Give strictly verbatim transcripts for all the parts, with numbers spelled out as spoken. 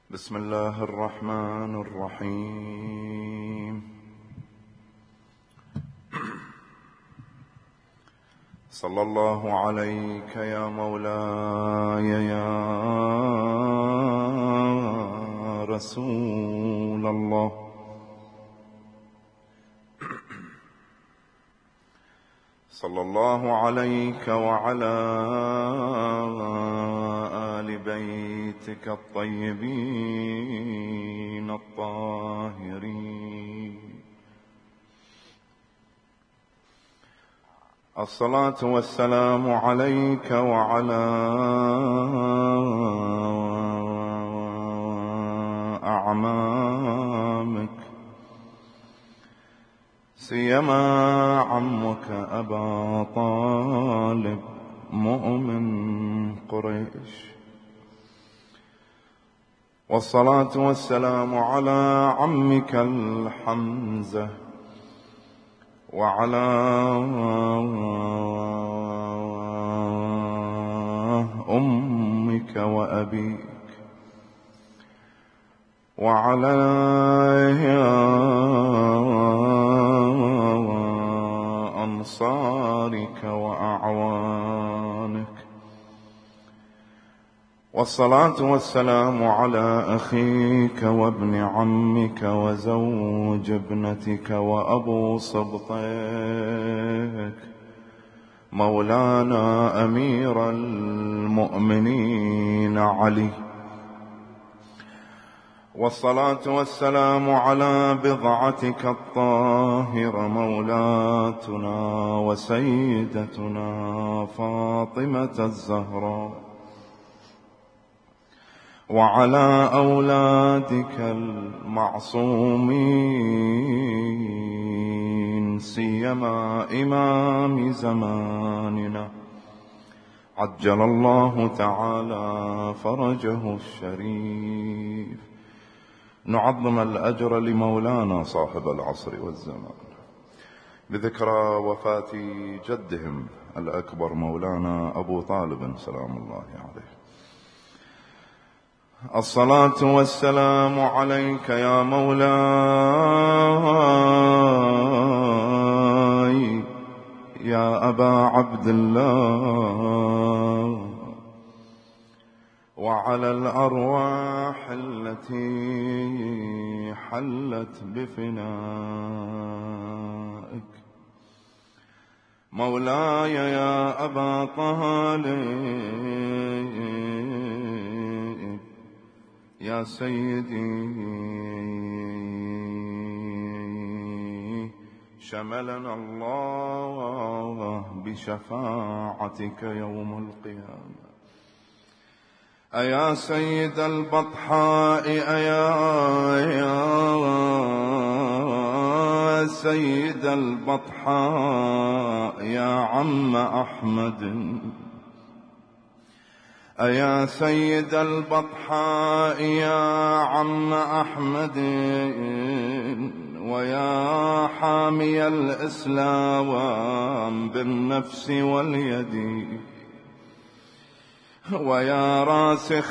بسم الله الرحمن الرحيم. صلى الله عليك يا مولاي يا رسول الله. صلى الله عليك وعلى آل بيتك الطيبين الطاهرين. الصلاة والسلام عليك وعلى أعمامك، سيما عمك أبا طالب مؤمن قريش. والصلاة والسلام على عمك الحمزة وعلى أمك وأبيك وعلى أنصارك وأعوانك. والصلاة والسلام على أخيك وابن عمك وزوج ابنتك وأبو صبطيك مولانا أمير المؤمنين علي. والصلاة والسلام على بضعتك الطاهرة مولاتنا وسيدتنا فاطمة الزهراء، وعلى أولادك المعصومين سيما إمام زماننا عجل الله تعالى فرجه الشريف. نعظم الأجر لمولانا صاحب العصر والزمان بذكرى وفاة جدهم الأكبر مولانا أبو طالب سلام الله عليه. الصلاة والسلام عليك يا مولاي يا أبا عبد الله، وعلى الأرواح التي حلت بفنائك مولاي يا أبا طالب يا سيدي شملنا الله بشفاعتك يوم القيامة. أيا سيد البطحاء أيا يا سيد البطحاء يا عم أحمد، أيا سيد البطحاء يا عم أحمد، ويا حامي الإسلام بالنفس واليد، ويا راسخ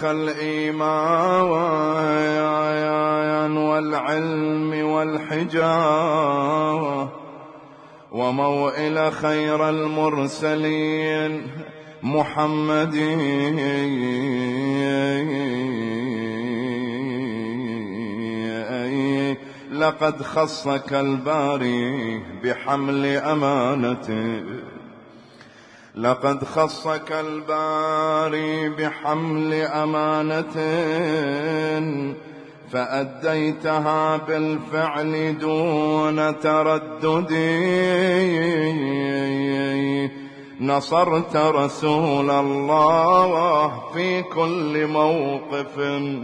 الإيمان والعلم والحجاب، وموئل خير المرسلين محمد لقد خصك الباري بحمل أمانته، لقد خصك الباري بحمل أمانة فأديتها بالفعل دون تردد. نصرت رسول الله في كل موقف،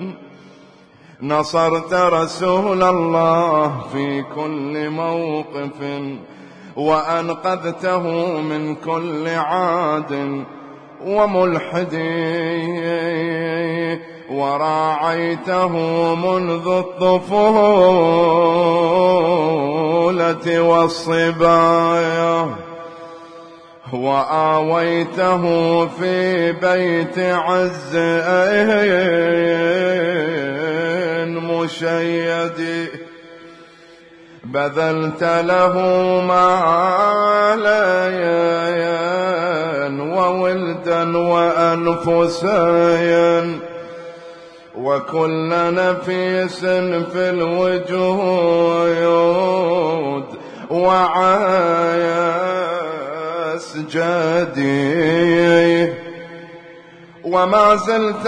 نصرت رسول الله في كل موقف، وأنقذته من كل عاد وملحد، وراعيته منذ الطفولة والصبايا، وآويته في بيت عز الشيد بذلت له مالا وولدا وأنفسا وكل نفيس في الوجود وعايس جدي وما زلت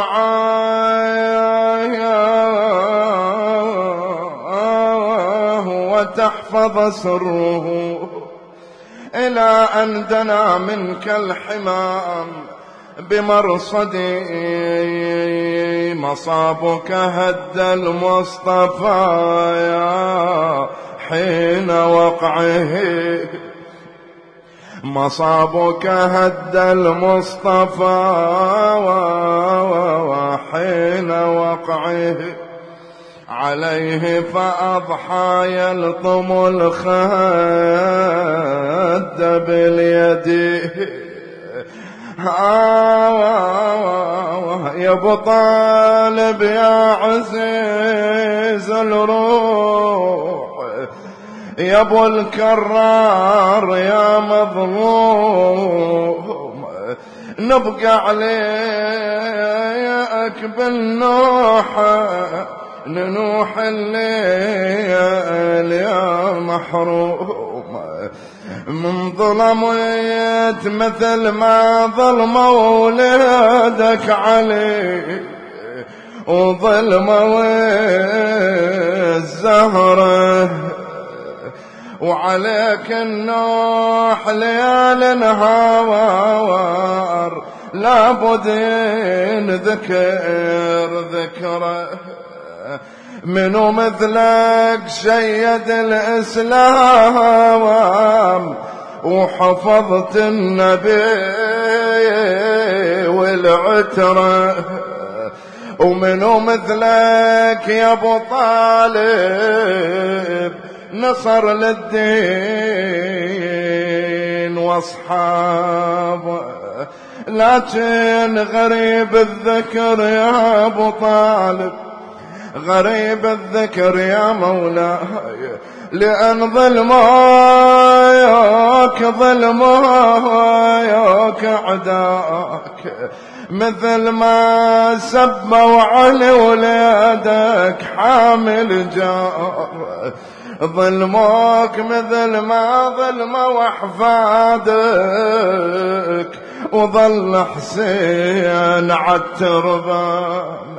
ترعاه وتحفظ سره إلى أن دنا منك الحمام بمرصدي مصابك هد المصطفى حين وقعه مصابك هد المصطفى وحين وقعه عليه فأضحى يلطم الخد باليد يا ابو طالب يا عزيز الروح يا ابو الكرار يا مظلوم نبقى عليك بالنوح ننوح الليل يا محروم من ظلمت مثل ما ظلم ولادك علي وظلموا الزهرة وعليك النوح ليال نهار لابد ينذكر ذكره منو مثلك شيد الإسلام وحفظت النبي والعترة ومنو مثلك يا ابو طالب نصر للدين واصحابه لكن غريب الذكر يا ابو طالب غريب الذكر يا مولاي لأن ظلماك ظلماك أعداك مثل ما سبوا علي ولادك حامل جار ظلموك مثل ما ظلموا أحفادك وظل حسين عالتربان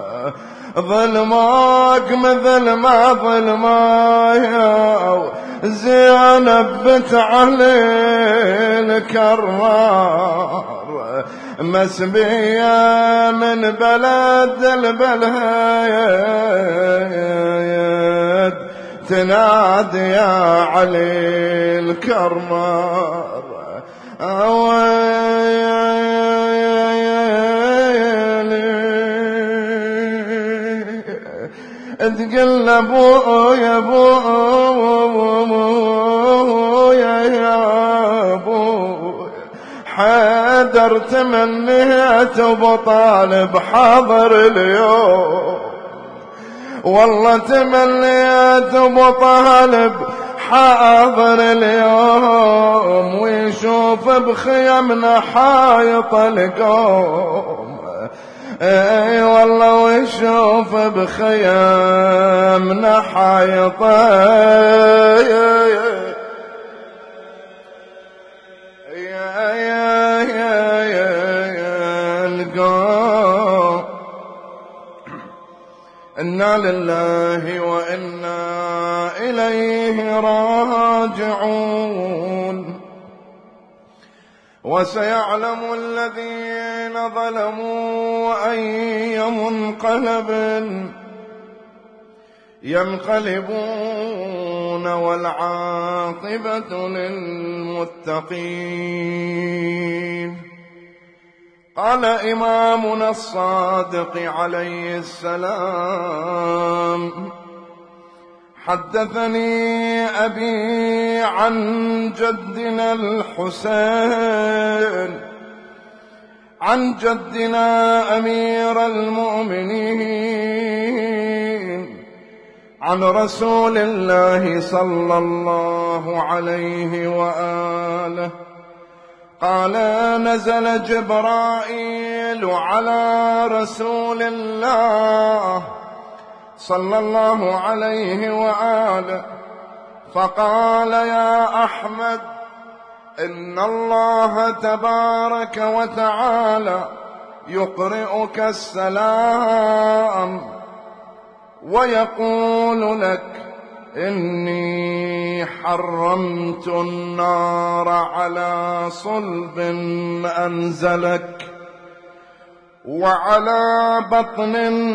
ظلمك مثل ما ظلمايا زينب بنت علي الكرار مسبية من بلد البلاد تنادي يا علي الكرار تقل ابو يا ابو يا ابو حيدر تمنيت ابو طالب حاضر اليوم والله تمنيت ابو طالب حاضر اليوم ويشوف بخيمنا حايط القوم اي والله ويشوف بخيامنا حايطه يا يا يا يا القوم إنا لله وإنا إليه راجعون وسيعلم الذين ظلموا أي منقلب ينقلبون والعاقبة للمتقين. قال إمامنا الصادق عليه السلام: حدثني أبي عن جدنا الحسين عن جدنا أمير المؤمنين عن رسول الله صلى الله عليه وآله قال نزل جبرائيل على رسول الله صلى الله عليه وآله فقال يا أحمد إن الله تبارك وتعالى يقرئك السلام ويقول لك إني حرمت النار على صلب أنزلك وعلى بطن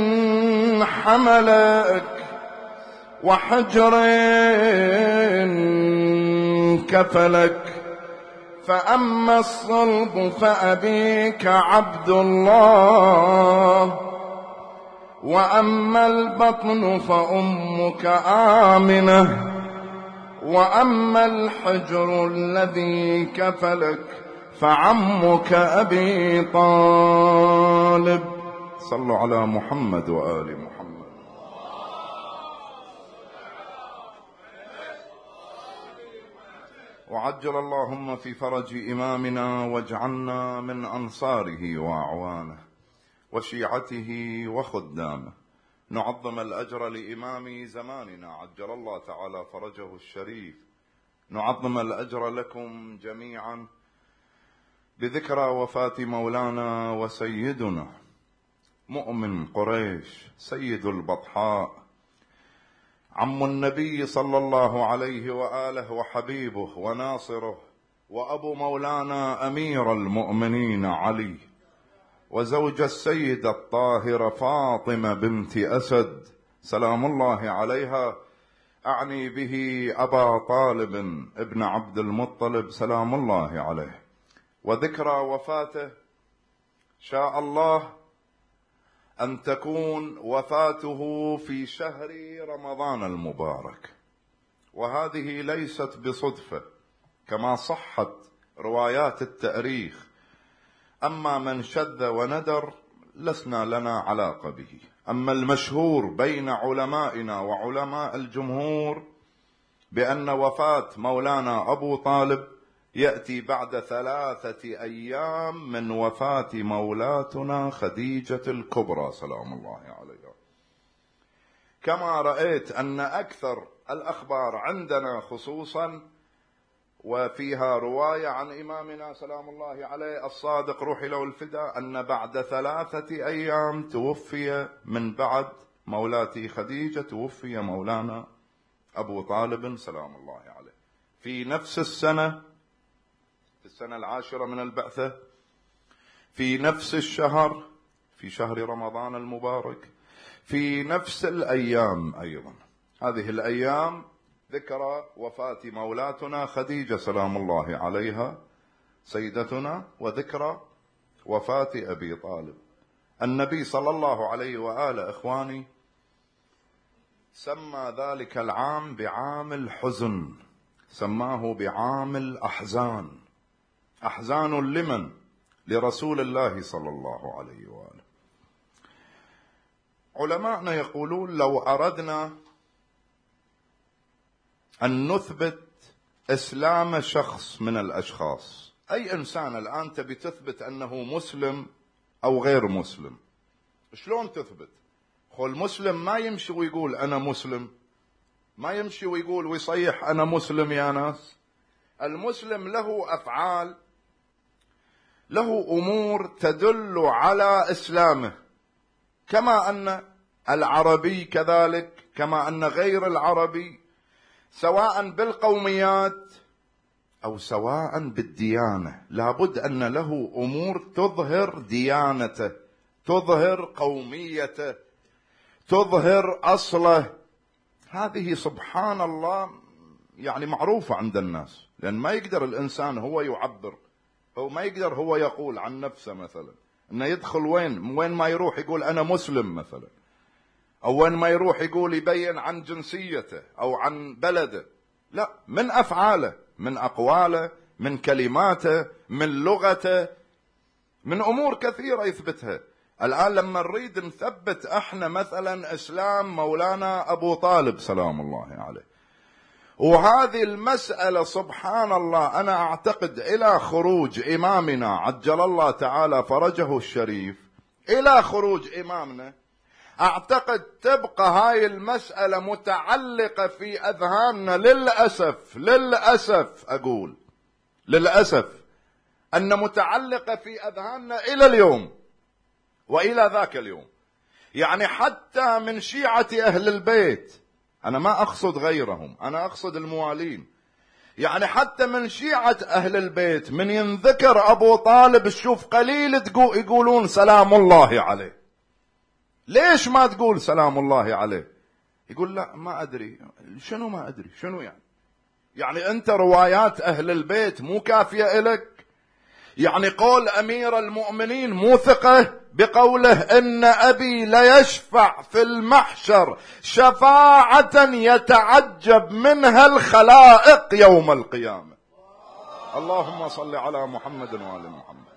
حملك وحجر كفلك فأما الصلب فأبيك عبد الله وأما البطن فأمك آمنة وأما الحجر الذي كفلك فعمك أبي طالب. صلوا على محمد وآل محمد. وعجل اللهم في فرج إمامنا واجعلنا من أنصاره وأعوانه وشيعته وخدامه. نعظم الأجر لإمام زماننا عجل الله تعالى فرجه الشريف. نعظم الأجر لكم جميعا بذكرى وفاة مولانا وسيدنا مؤمن قريش سيد البطحاء عم النبي صلى الله عليه وآله وحبيبه وناصره وأبو مولانا أمير المؤمنين علي وزوج السيدة الطاهرة فاطمة بنت أسد سلام الله عليها، أعني به أبا طالب ابن عبد المطلب سلام الله عليه. وذكرى وفاته شاء الله أن تكون وفاته في شهر رمضان المبارك، وهذه ليست بصدفة كما صحت روايات التاريخ. أما من شذ وندر لسنا لنا علاقة به. أما المشهور بين علمائنا وعلماء الجمهور بأن وفاة مولانا أبو طالب يأتي بعد ثلاثة أيام من وفاة مولاتنا خديجة الكبرى سلام الله عليها. كما رأيت أن أكثر الأخبار عندنا خصوصا وفيها رواية عن إمامنا سلام الله عليه الصادق روحي له الفداء أن بعد ثلاثة أيام توفي من بعد مولاتي خديجة توفي مولانا أبو طالب سلام الله عليه في نفس السنة، في السنة العاشرة من البعثة، في نفس الشهر، في شهر رمضان المبارك، في نفس الأيام أيضا. هذه الأيام ذكرى وفاة مولاتنا خديجة سلام الله عليها سيدتنا، وذكرى وفاة أبي طالب. النبي صلى الله عليه وآله إخواني سمى ذلك العام بعام الحزن، سماه بعام الأحزان. أحزان لمن؟ لرسول الله صلى الله عليه وآله. علماءنا يقولون لو أردنا أن نثبت إسلام شخص من الأشخاص، أي إنسان الآن تبي تثبت أنه مسلم أو غير مسلم، شلون تثبت؟ خو المسلم ما يمشي ويقول أنا مسلم، ما يمشي ويقول ويصيح أنا مسلم يا ناس. المسلم له أفعال، له أمور تدل على إسلامه، كما أن العربي كذلك، كما أن غير العربي سواء بالقوميات أو سواء بالديانة لابد أن له أمور تظهر ديانته، تظهر قوميته، تظهر أصله. هذه سبحان الله يعني معروفة عند الناس، لأن ما يقدر الإنسان هو يعبر، هو ما يقدر هو يقول عن نفسه مثلا أنه يدخل وين وين ما يروح يقول أنا مسلم مثلا، أو وين ما يروح يقول يبين عن جنسيته أو عن بلده. لا، من أفعاله، من أقواله، من كلماته، من لغته، من أمور كثيرة يثبتها. الآن لما نريد نثبت احنا مثلا اسلام مولانا ابو طالب سلام الله عليه، وهذه المسألة سبحان الله أنا أعتقد إلى خروج إمامنا عجل الله تعالى فرجه الشريف، إلى خروج إمامنا أعتقد تبقى هاي المسألة متعلقة في أذهاننا للأسف للأسف أقول للأسف أن متعلقة في أذهاننا إلى اليوم وإلى ذاك اليوم. يعني حتى من شيعة أهل البيت، أنا ما أقصد غيرهم، أنا أقصد الموالين، يعني حتى من شيعة أهل البيت من ينذكر أبو طالب تشوف قليل يقولون سلام الله عليه. ليش ما تقول سلام الله عليه؟ يقول لا ما أدري. شنو ما أدري؟ شنو يعني؟ يعني أنت روايات أهل البيت مو كافية إلك؟ يعني قول أمير المؤمنين مو ثقة بقوله إن أبي ليشفع في المحشر شفاعة يتعجب منها الخلائق يوم القيامة. اللهم صل على محمد وآل محمد.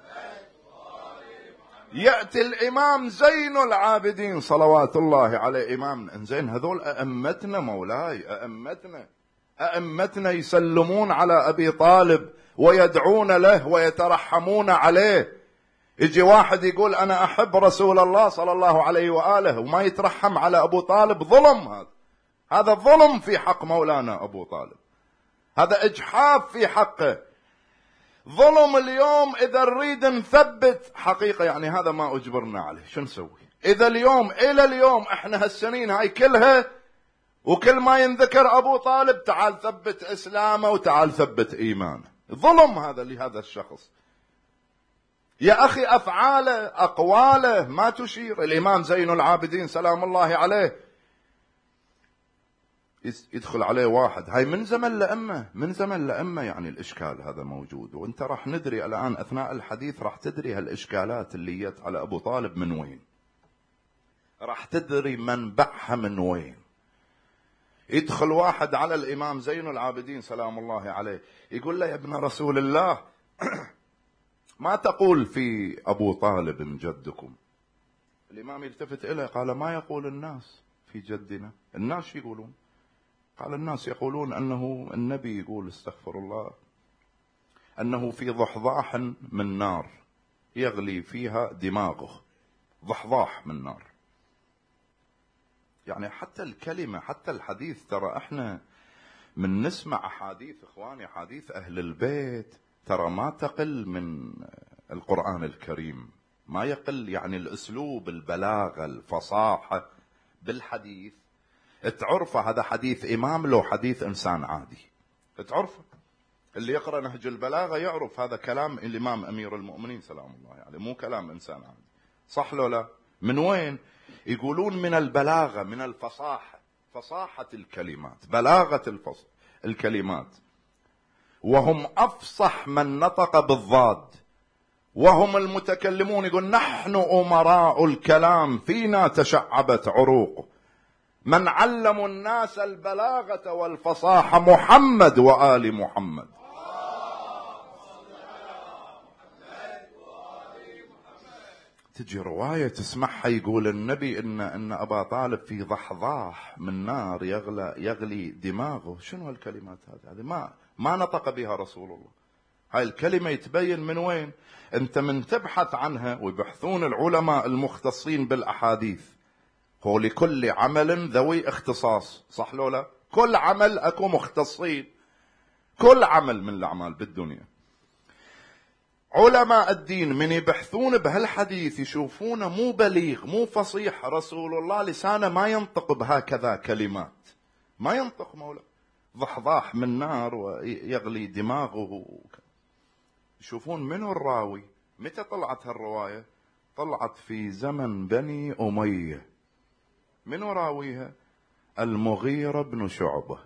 يأتي الإمام زين العابدين صلوات الله عليه إمامنا، إنزين هذول أئمتنا مولاي، أئمتنا أئمتنا يسلمون على أبي طالب ويدعون له ويترحمون عليه. يجي واحد يقول أنا أحب رسول الله صلى الله عليه وآله وما يترحم على أبو طالب، ظلم. هذا هذا ظلم في حق مولانا أبو طالب، هذا إجحاف في حقه، ظلم. اليوم إذا نريد نثبت حقيقة يعني هذا ما أجبرنا عليه، شو نسوي؟ إذا اليوم إلى اليوم إحنا هالسنين هاي كلها وكل ما ينذكر أبو طالب تعال ثبت إسلامه وتعال ثبت إيمانه، ظلم هذا لهذا الشخص. يا أخي أفعاله أقواله ما تشير. الإمام زين العابدين سلام الله عليه يدخل عليه واحد، هاي من زمن لأمة من زمن لأمة يعني الإشكال هذا موجود، وانت راح ندري الآن أثناء الحديث راح تدري هالإشكالات اللي جت على أبو طالب من وين، راح تدري منبعها من وين. يدخل واحد على الإمام زين العابدين سلام الله عليه يقول له يا ابن رسول الله ما تقول في أبو طالب جدكم؟ الإمام يلتفت إليه قال ما يقول الناس في جدنا؟ الناس يقولون؟ قال الناس يقولون أنه النبي يقول استغفر الله أنه في ضحضاح من نار يغلي فيها دماغه، ضحضاح من نار. يعني حتى الكلمة حتى الحديث، ترى احنا من نسمع أحاديث إخواني أحاديث أهل البيت ترى ما تقل من القرآن الكريم، ما يقل. يعني الأسلوب البلاغة الفصاحة بالحديث تعرفه هذا حديث إمام لو حديث إنسان عادي تعرفه. اللي يقرأ نهج البلاغة يعرف هذا كلام الإمام أمير المؤمنين سلام الله عليه يعني مو كلام إنسان عادي، صح لو لا؟ من وين؟ يقولون من البلاغة، من الفصاحة، فصاحة الكلمات، بلاغة الفص... الكلمات. وهم أفصح من نطق بالضاد وهم المتكلمون. يقول نحن أمراء الكلام فينا تشعبت عروق، من علموا الناس البلاغة والفصاحة محمد وآل محمد. تجي رواية تسمعها يقول النبي إن إن أبا طالب في ضحضاح من نار يغلى يغلي دماغه. شنو هالكلمات هذه؟ هذه ما ما نطق بها رسول الله. هاي الكلمة يتبين من وين؟ أنت من تبحث عنها ويبحثون العلماء المختصين بالأحاديث، هو لكل عمل ذوي اختصاص، صح لو لا؟ كل عمل أكو مختصين، كل عمل من الأعمال بالدنيا. علماء الدين من يبحثون بهالحديث يشوفونه مو بليغ مو فصيح، رسول الله لسانه ما ينطق بهكذا كلمات، ما ينطق مولا ضحضاح من نار ويغلي دماغه. يشوفون منو الراوي. متى طلعت هالرواية؟ طلعت في زمن بني أمية. منو راويها؟ المغيرة بن شعبة.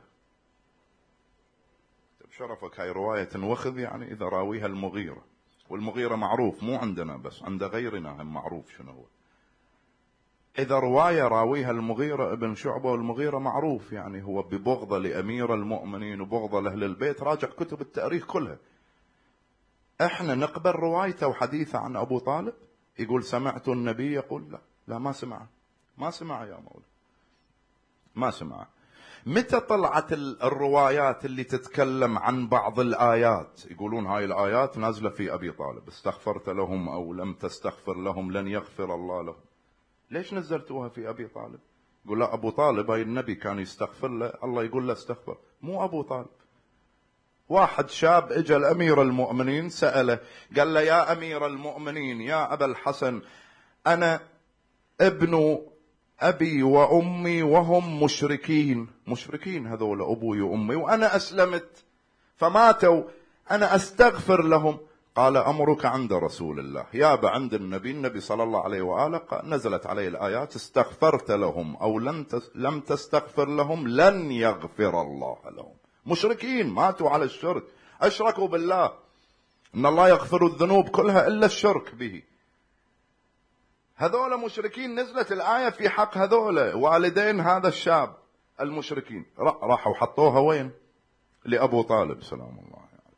بشرفك هاي رواية وخذ يعني إذا راويها المغيرة، والمغيرة معروف مو عندنا بس عند غيرنا هم معروف شنو هو. إذا رواية راويها المغيرة ابن شعبة والمغيرة معروف يعني هو ببغضة لأمير المؤمنين وبغضة لأهل البيت، راجع كتب التاريخ كلها. احنا نقبل روايته وحديثه عن أبو طالب؟ يقول سمعت النبي يقول لا لا ما سمع ما سمع يا مولاي ما سمع. متى طلعت الروايات اللي تتكلم عن بعض الآيات يقولون هاي الآيات نازلة في أبي طالب، استغفرت لهم أو لم تستغفر لهم لن يغفر الله لهم؟ ليش نزلتوها في أبي طالب؟ يقول لا أبو طالب هاي النبي كان يستغفر له الله يقول له استغفر، مو أبو طالب. واحد شاب اجى الأمير المؤمنين سأله قال له يا أمير المؤمنين يا أبا الحسن أنا ابن أبي وأمي وهم مشركين، مشركين هذول أبوي وأمي، وأنا أسلمت فماتوا أنا أستغفر لهم. قال أمرك عند رسول الله يابا عند النبي، النبي صلى الله عليه وآله نزلت عليه الآيات استغفرت لهم أو لم تستغفر لهم لن يغفر الله لهم. مشركين ماتوا على الشرك، أشركوا بالله، إن الله يغفر الذنوب كلها إلا الشرك به. هذول مشركين، نزلت الآية في حق هذول والدين هذا الشاب المشركين، راحوا حطوها وين؟ لأبو طالب سلام الله يعني.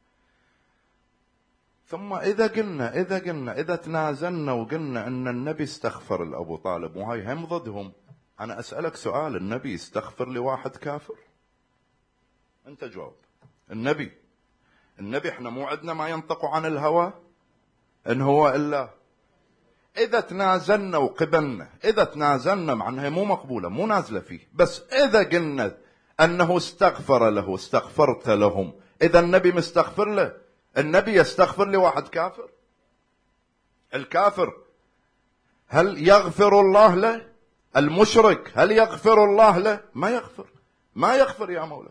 ثم إذا قلنا إذا قلنا إذا تنازلنا وقلنا أن النبي استغفر لأبو طالب وهاي هم ضدهم، أنا أسألك سؤال، النبي يستغفر لواحد كافر؟ أنت جاوب. النبي النبي احنا مو عندنا ما ينطق عن الهوى إن هو إلا. إذا تنازلنا وقبلنا، إذا تنازلنا معناها مو مقبولة مو نازلة فيه، بس إذا قلنا أنه استغفر له استغفرت لهم، إذا النبي مستغفر له. النبي يستغفر لواحد كافر؟ الكافر هل يغفر الله له؟ المشرك هل يغفر الله له؟ ما يغفر ما يغفر يا مولاي.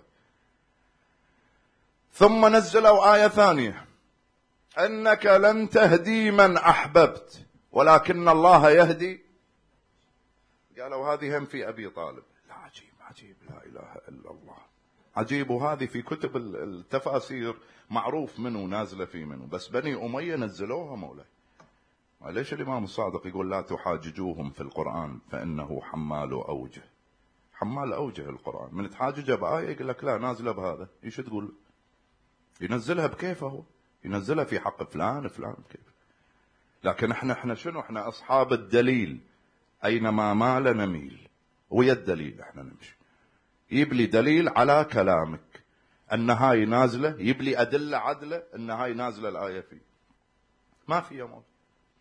ثم نزلوا آية ثانية أنك لن تهدي من أحببت ولكن الله يهدي. قالوا هذه هم في أبي طالب. لا عجيب عجيب لا إله إلا الله عجيب. وهذه في كتب التفاسير معروف منه نازلة في منه، بس بني أمية نزلوها مولاي. ليش الإمام الصادق يقول لا تحاججوهم في القرآن فإنه حمال أوجه؟ حمال أوجه القرآن، من تحاججه بآية يقول لك لا نازلة بهذا، إيش تقول؟ ينزلها بكيفه، ينزلها في حق فلان فلان كيف. لكن احنا احنا شنو؟ احنا أصحاب الدليل، أينما مال نميل، ويا الدليل احنا نمشي. يبلي دليل على كلامك أن هاي نازلة، يبلي أدلة عدلة أن هاي نازلة الآية فيه، ما في يا مولانا.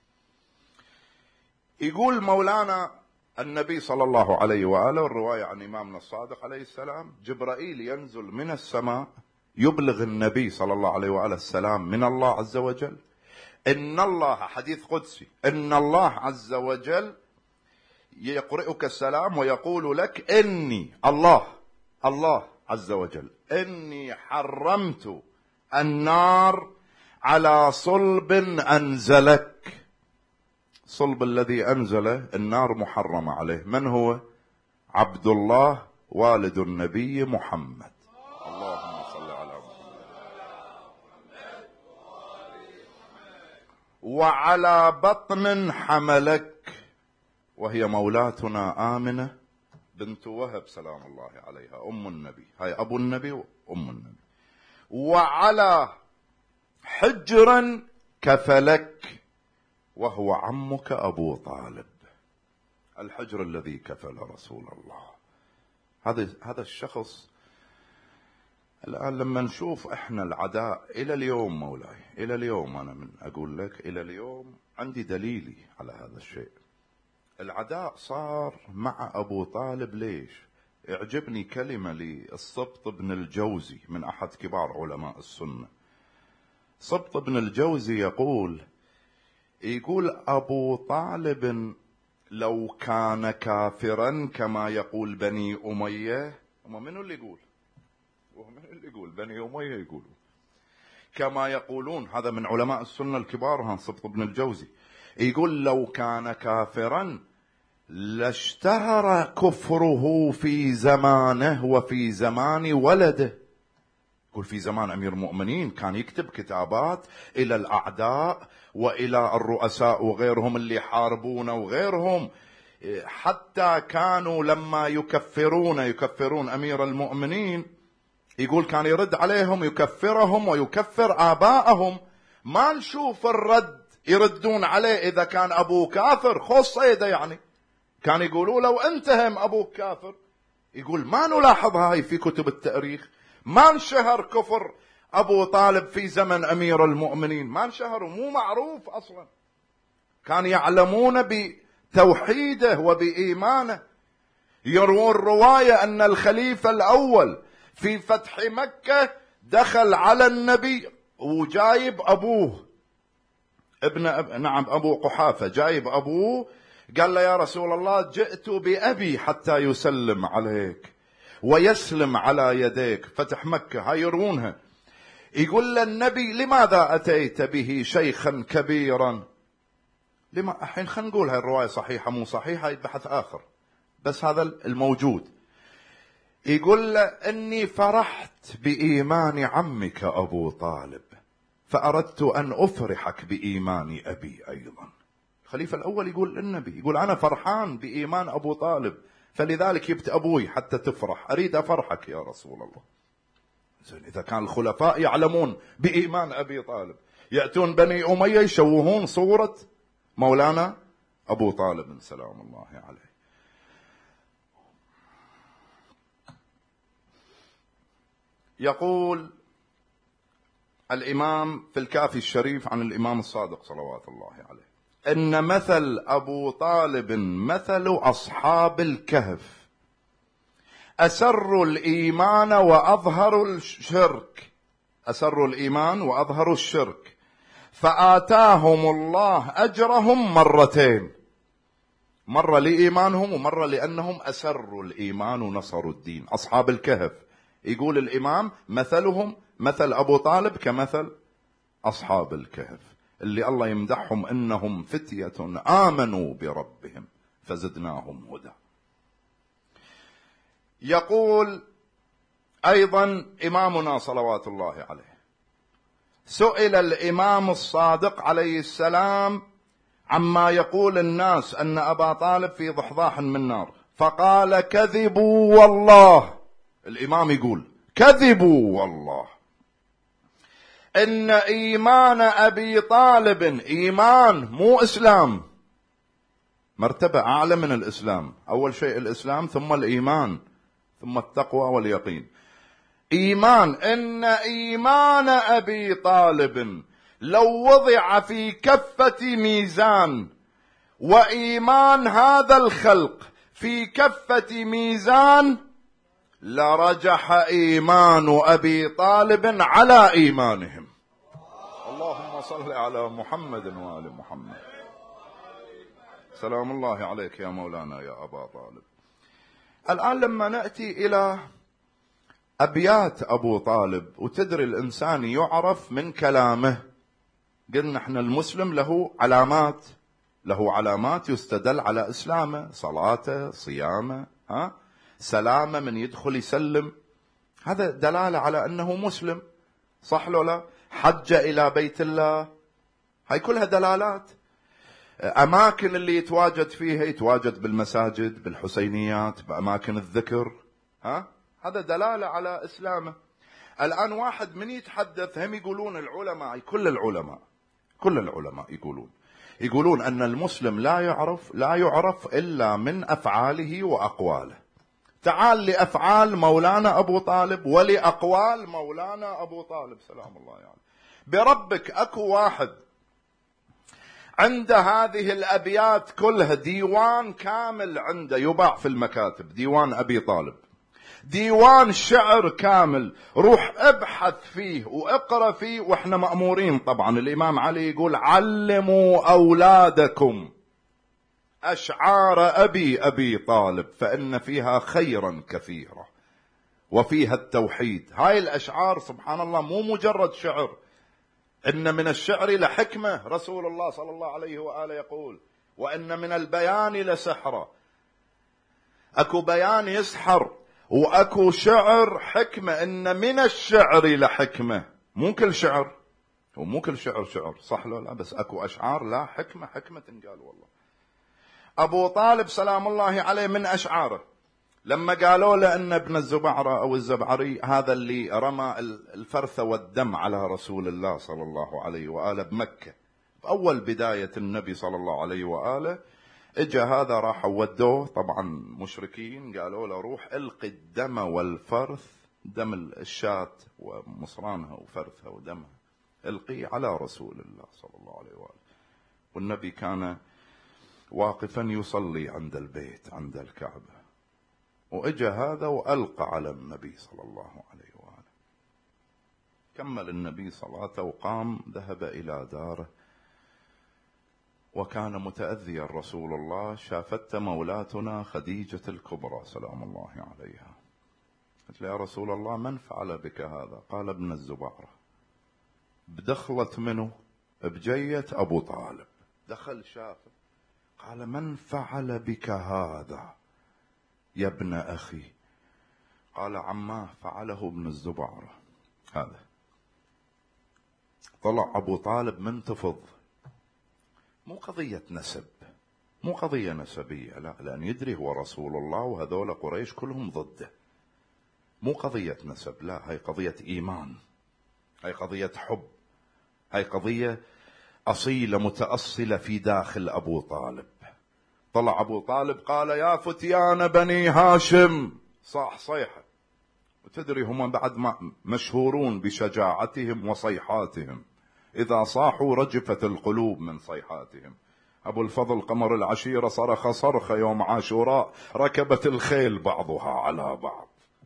يقول مولانا النبي صلى الله عليه وآله، والرواية عن إمامنا الصادق عليه السلام، جبرائيل ينزل من السماء يبلغ النبي صلى الله عليه وآله السلام من الله عز وجل إن الله، حديث قدسي، إن الله عز وجل يقرئك السلام ويقول لك إني الله الله عز وجل إني حرمت النار على صلب أنزلك. صلب الذي أنزله النار محرمة عليه، من هو؟ عبد الله والد النبي محمد. اللهم صل على محمد. وعلى بطن حملك، وهي مولاتنا آمنة بنت وهب سلام الله عليها أم النبي، هاي أبو النبي وأم النبي. وعلى حجرا كفلك، وهو عمك أبو طالب، الحجر الذي كفل رسول الله. هذا هذا الشخص. الآن لما نشوف احنا العداء إلى اليوم مولاي، إلى اليوم أنا من أقول لك إلى اليوم عندي دليلي على هذا الشيء. العداء صار مع أبو طالب. ليش؟ يعجبني كلمة للصبط بن الجوزي من أحد كبار علماء السنة. صبط بن الجوزي يقول يقول أبو طالب لو كان كافرا كما يقول بني أمية. هم منو اللي يقول؟ وهم اللي يقول بني أمية يقولون كما يقولون. هذا من علماء السنة الكبار، هان صبط بن الجوزي يقول لو كان كافرا لاشتهر كفره في زمانه وفي زمان ولده. يقول في زمان أمير المؤمنين كان يكتب كتابات إلى الأعداء وإلى الرؤساء وغيرهم اللي حاربون وغيرهم، حتى كانوا لما يكفرون يكفرون أمير المؤمنين يقول كان يرد عليهم يكفرهم ويكفر آباءهم. ما نشوف الرد يردون عليه إذا كان أبوه كافر خوص صيده، يعني كان يقولوا لو انتهم أبوك كافر، يقول ما نلاحظ هاي في كتب التاريخ، ما انشهر كفر أبو طالب في زمن أمير المؤمنين، ما انشهر ومو معروف أصلا، كان يعلمون بتوحيده وبإيمانه. يروون رواية أن الخليفة الأول في فتح مكة دخل على النبي وجايب أبوه ابن أب... نعم أبو قحافة، جايب أبوه، قال له يا رسول الله جئت بأبي حتى يسلم عليك ويسلم على يديك. فتح مكة هاي يروونها. يقول للنبي لماذا أتيت به شيخا كبيرا؟ لما الحين خلينا نقول هاي الرواية صحيحة مو صحيحة بحث آخر، بس هذا الموجود. يقول له إني فرحت بإيمان عمك أبو طالب فأردت أن أفرحك بإيمان أبي أيضا. الخليفة الأول يقول للنبي، يقول أنا فرحان بإيمان أبو طالب فلذلك جبت أبوي حتى تفرح، أريد أفرحك يا رسول الله. زين، إذا كان الخلفاء يعلمون بإيمان أبي طالب، يأتون بني أمية يشوهون صورة مولانا أبو طالب سلام الله عليه. يقول الإمام في الكافي الشريف عن الإمام الصادق صلوات الله عليه إن مثل أبو طالب مثل أصحاب الكهف، أسروا الإيمان وأظهروا الشرك، أسروا الإيمان وأظهروا الشرك، فآتاهم الله أجرهم مرتين، مرة لإيمانهم ومرة لأنهم أسروا الإيمان ونصروا الدين. أصحاب الكهف يقول الإمام مثلهم مثل أبو طالب كمثل أصحاب الكهف اللي الله يمدحهم إنهم فتية آمنوا بربهم فزدناهم هدى. يقول أيضا إمامنا صلوات الله عليه سئل الإمام الصادق عليه السلام عما يقول الناس أن أبا طالب في ضحضاح من نار، فقال كذبوا والله. الإمام يقول كذبوا والله إن إيمان أبي طالب إيمان مو إسلام، مرتبة أعلى من الإسلام، أول شيء الإسلام ثم الإيمان ثم التقوى واليقين. إيمان إن إيمان أبي طالب لو وضع في كفة ميزان وإيمان هذا الخلق في كفة ميزان لرجح إيمان أبي طالب على إيمانهم. اللهم صل على محمد وآل محمد. سلام الله عليك يا مولانا يا أبا طالب. الآن لما نأتي إلى أبيات أبو طالب، وتدري الإنسان يعرف من كلامه، قلنا احنا المسلم له علامات، له علامات يستدل على إسلامه، صلاته، صيامه، ها سلامه من يدخل يسلم، هذا دلالة على أنه مسلم، صح لو لا؟ حج إلى بيت الله، هاي كلها دلالات. أماكن اللي يتواجد فيها، يتواجد بالمساجد، بالحسينيات، بأماكن الذكر، ها هذا دلالة على إسلامه. الآن واحد من يتحدث، هم يقولون العلماء، كل العلماء كل العلماء يقولون يقولون أن المسلم لا يعرف لا يعرف إلا من أفعاله وأقواله. تعال لأفعال مولانا أبو طالب ولأقوال مولانا أبو طالب سلام الله يعني. بربك أكو واحد عند هذه الأبيات كلها ديوان كامل عنده يباع في المكاتب، ديوان أبي طالب، ديوان شعر كامل، روح ابحث فيه واقرأ فيه. واحنا مأمورين طبعا، الإمام علي يقول علموا أولادكم أشعار أبي أبي طالب فإن فيها خيرا كثيرا وفيها التوحيد. هاي الأشعار سبحان الله مو مجرد شعر، إن من الشعر لحكمة. رسول الله صلى الله عليه وآله يقول وإن من البيان لسحرة. أكو بيان يسحر وأكو شعر حكمة، إن من الشعر لحكمة. مو كل شعر، ومو كل شعر شعر، صح لو لا؟ بس أكو أشعار لا حكمة حكمة تنقال. والله أبو طالب سلام الله عليه من أشعاره لما قالوا له أن ابن الزبعرة أو الزبعري هذا اللي رمى الفرث والدم على رسول الله صلى الله عليه وآله بمكة، أول بداية النبي صلى الله عليه وآله اجا هذا راح ودوه، طبعا مشركين، قالوا له روح القي الدم والفرث، دم الشاة ومصرانها وفرثها ودمها، القي على رسول الله صلى الله عليه وآله. والنبي كان واقفا يصلي عند البيت عند الكعبة، وإجا هذا وألقى على النبي صلى الله عليه وآله. كمل النبي صلاته وقام ذهب إلى داره، وكان متأذيا رسول الله. شافت مولاتنا خديجة الكبرى سلام الله عليها، قالت له يا رسول الله من فعل بك هذا؟ قال ابن الزبارة. بدخلت منه بجية أبو طالب، دخل شافه، قال من فعل بك هذا يا ابن أخي؟ قال عماه فعله ابن الزبارة. هذا طلع أبو طالب منتفض، مو قضية نسب، مو قضية نسبية، لا، لأن يدري هو رسول الله وهذول قريش كلهم ضده. مو قضية نسب، لا، هاي قضية إيمان، هاي قضية حب، هاي قضية أصيلة متأصلة في داخل أبو طالب. طلع أبو طالب قال يا فتيان بني هاشم، صاح صيحة. وتدري هم بعد ما مشهورون بشجاعتهم وصيحاتهم، إذا صاحوا رجفت القلوب من صيحاتهم. أبو الفضل قمر العشيرة صرخ صرخة يوم عاشوراء ركبت الخيل بعضها على بعض.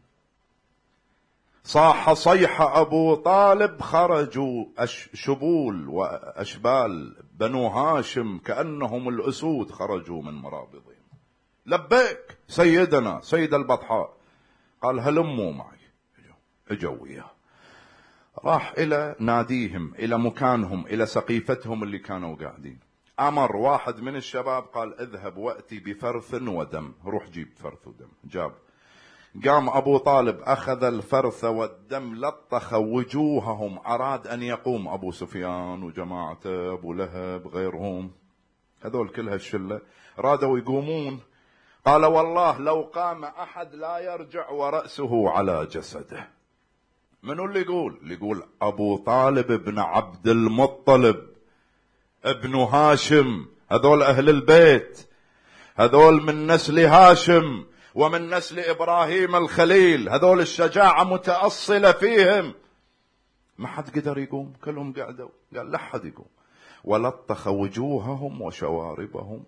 صاح صيحة أبو طالب، خرجوا شبول وأشبال بنو هاشم كأنهم الأسود خرجوا من مرابضهم. لبيك سيدنا سيد البطحاء. قال هلموا معي. اجوا وياه، راح إلى ناديهم، إلى مكانهم، إلى سقيفتهم اللي كانوا قاعدين. أمر واحد من الشباب قال اذهب وأتي بفرث ودم، روح جيب فرث ودم. جاب، قام أبو طالب أخذ الفرث والدم، لطخ وجوههم. أراد أن يقوم أبو سفيان وجماعته، أبو لهب غيرهم، هذول كلها الشلة رادوا يقومون. قال والله لو قام أحد لا يرجع ورأسه على جسده. منو اللي يقول؟ اللي يقول أبو طالب ابن عبد المطلب ابن هاشم، هذول أهل البيت، هذول من نسل هاشم ومن نسل إبراهيم الخليل، هذول الشجاعة متأصلة فيهم. ما حد قدر يقوم، كلهم قعدوا. قال لا حد يقوم. ولطخ وجوههم وشواربهم.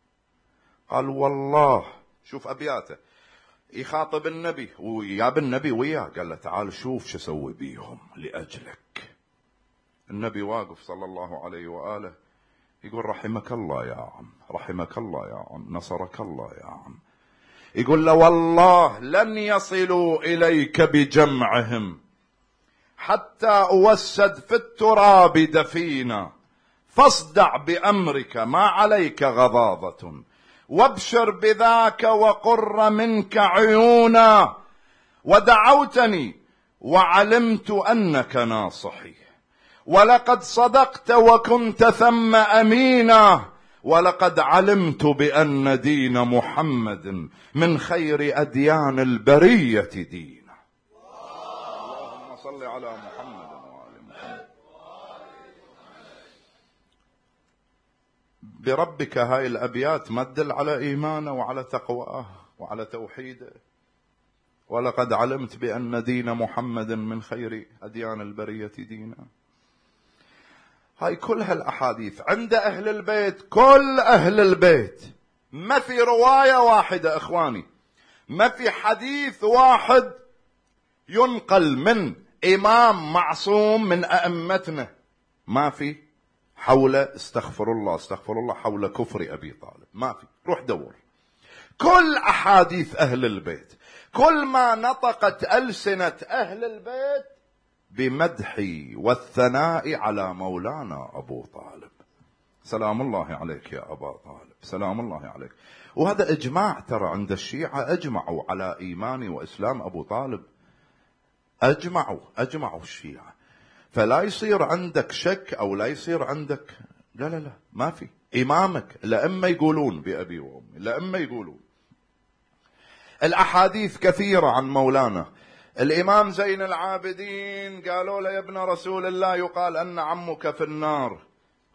قال والله، شوف أبياته، يخاطب النبي وياب النبي وياه، قال له تعال شوف شو سوي بيهم لأجلك. النبي واقف صلى الله عليه وآله يقول رحمك الله يا عم، رحمك الله يا عم، نصرك الله يا عم. يقول له والله لن يصلوا إليك بجمعهم حتى أوسد في التراب دفينا، فاصدع بأمرك ما عليك غضاضة، وابشر بذاك وقر منك عيونا. ودعوتني وعلمت أنك ناصحي، ولقد صدقت وكنت ثم أمينا، ولقد علمت بأن دين محمد من خير أديان البرية دينا. اللهم صل على محمد وآل محمد. بربك هاي الأبيات ما تدل على إيمانه وعلى تقواه وعلى توحيده. ولقد علمت بأن دين محمد من خير أديان البرية دينا. هاي كل هالأحاديث عند أهل البيت، كل أهل البيت. ما في رواية واحدة إخواني، ما في حديث واحد ينقل من إمام معصوم من أئمتنا، ما في حول استغفر الله استغفر الله حول كفر أبي طالب، ما في. روح دور كل أحاديث أهل البيت، كل ما نطقت ألسنة أهل البيت بمدح والثناء على مولانا أبو طالب. سلام الله عليك يا أبا طالب، سلام الله عليك. وهذا إجماع ترى عند الشيعة، أجمعوا على إيمان وإسلام أبو طالب، أجمعوا أجمعوا الشيعة. فلا يصير عندك شك أو لا يصير عندك، لا لا لا ما في. إمامك الأئمة يقولون بأبي وأمي، الأئمة يقولون. الأحاديث كثيرة عن مولانا. الإمام زين العابدين قالوا له يا ابن رسول الله يقال أن عمك في النار،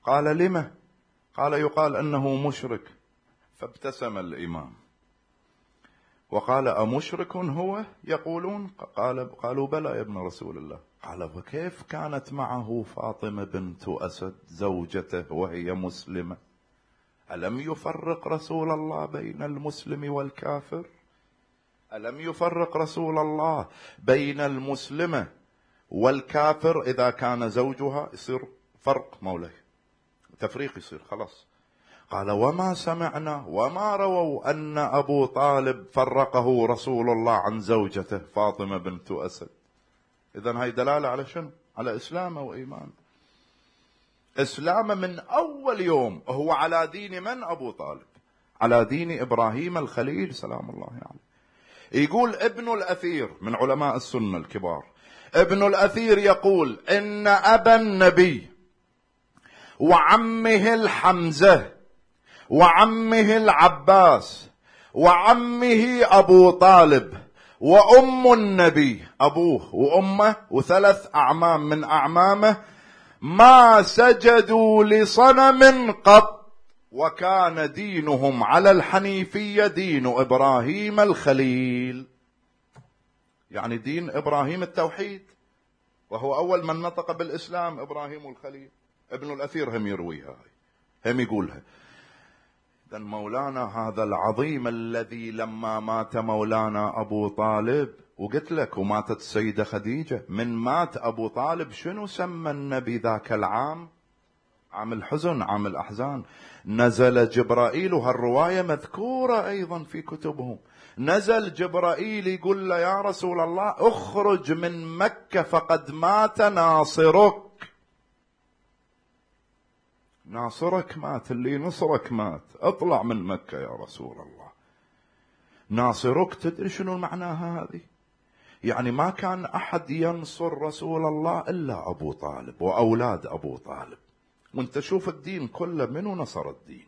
قال لم؟ قال يقال أنه مشرك. فابتسم الإمام وقال أمشرك هو يقولون؟ قال قالوا بلى يا ابن رسول الله. قال وكيف كانت معه فاطمة بنت أسد زوجته وهي مسلمة؟ ألم يفرق رسول الله بين المسلم والكافر؟ ألم يفرق رسول الله بين المسلمة والكافر؟ إذا كان زوجها يصير فرق مولاي، تفريق يصير خلاص. قال وما سمعنا وما رووا أن أبو طالب فرقه رسول الله عن زوجته فاطمة بنت أسد. إذن هاي دلالة على شنو؟ على إسلامه وإيمانه. إسلامه من أول يوم هو على دين من؟ أبو طالب، على دين إبراهيم الخليل سلام الله عليه. يعني يقول ابن الأثير من علماء السنة الكبار، ابن الأثير يقول إن أبا النبي وعمه الحمزة وعمه العباس وعمه أبو طالب وأم النبي أبوه وأمه وثلاث أعمام من أعمامه ما سجدوا لصنم قط، وكان دينهم على الحنيفية دين إبراهيم الخليل. يعني دين إبراهيم التوحيد، وهو أول من نطق بالإسلام إبراهيم الخليل. ابن الأثير هم يرويها، هم يقولها. إذن مولانا هذا العظيم الذي لما مات مولانا أبو طالب، وقلت لك وماتت السيدة خديجة، من مات أبو طالب شنو سمى النبي ذاك العام؟ عام الحزن، عام الأحزان. نزل جبرائيل، وهالرواية مذكورة أيضا في كتبهم، نزل جبرائيل يقول له يا رسول الله اخرج من مكة فقد مات ناصرك. ناصرك مات، اللي نصرك مات، اطلع من مكة يا رسول الله. ناصرك تدري شنو معناها هذه؟ يعني ما كان أحد ينصر رسول الله إلا أبو طالب وأولاد أبو طالب. وانت شوف الدين كله منو نصر الدين؟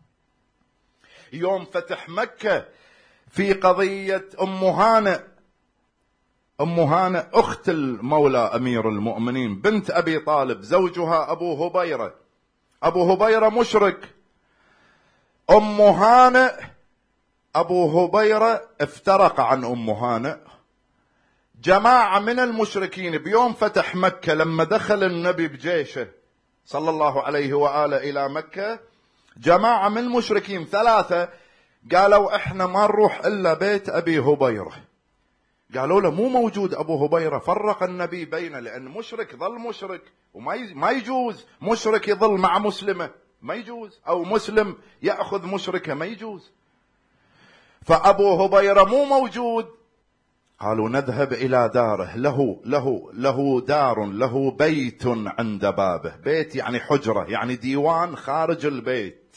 يوم فتح مكة في قضية أم هانئ، أم هانئ أخت المولى أمير المؤمنين بنت أبي طالب، زوجها أبو هبيرة، أبو هبيرة مشرك. أم هانئ أبو هبيرة افترق عن أم هانئ. جماعة من المشركين بيوم فتح مكة لما دخل النبي بجيشه صلى الله عليه وآله إلى مكة، جماعة من المشركين ثلاثة قالوا احنا ما نروح إلا بيت أبي هبيرة. قالوا له مو موجود أبو هبيرة، فرق النبي بينه، لأن مشرك ظل مشرك، وما ما يجوز مشرك يظل مع مسلمة، ما يجوز، أو مسلم يأخذ مشركة، ما يجوز. فأبو هبيرة مو موجود. قالوا نذهب إلى داره، له له له دار، له بيت عند بابه، بيت يعني حجرة، يعني ديوان خارج البيت.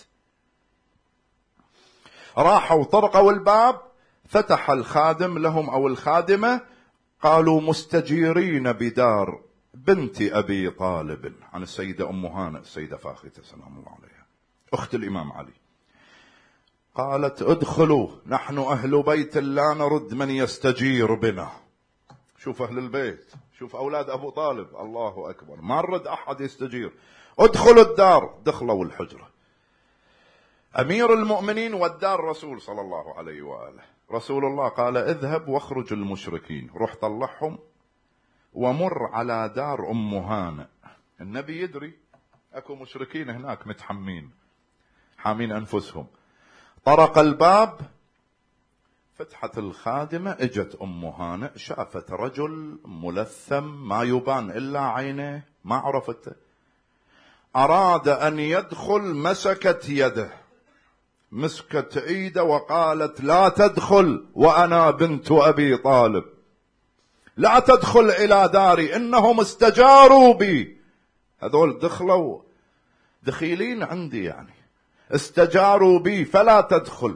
راحوا طرقوا الباب، فتح الخادم لهم أو الخادمة، قالوا مستجيرين بدار بنت أبي طالب، عن السيدة أم هانئ السيدة فاخته سلام الله عليها أخت الإمام علي. قالت ادخلوا نحن أهل بيت لا نرد من يستجير بنا. شوف أهل البيت، شوف أولاد أبو طالب، الله أكبر، ما نرد أحد يستجير، ادخلوا الدار. دخلوا الحجرة. أمير المؤمنين والدار رسول صلى الله عليه وآله. رسول الله قال اذهب واخرج المشركين، روح طلعهم ومر على دار أم هانئ. النبي يدري أكو مشركين هناك متحمين حامين أنفسهم. طرق الباب، فتحت الخادمة، اجت أم هانئ، شافت رجل ملثم ما يبان إلا عينه، ما عرفته. أراد أن يدخل، مسكت يده، مسكت ايده وقالت لا تدخل وأنا بنت أبي طالب، لا تدخل إلى داري، إنهم استجاروا بي. هذول دخلوا دخيلين عندي، يعني استجاروا بي فلا تدخل.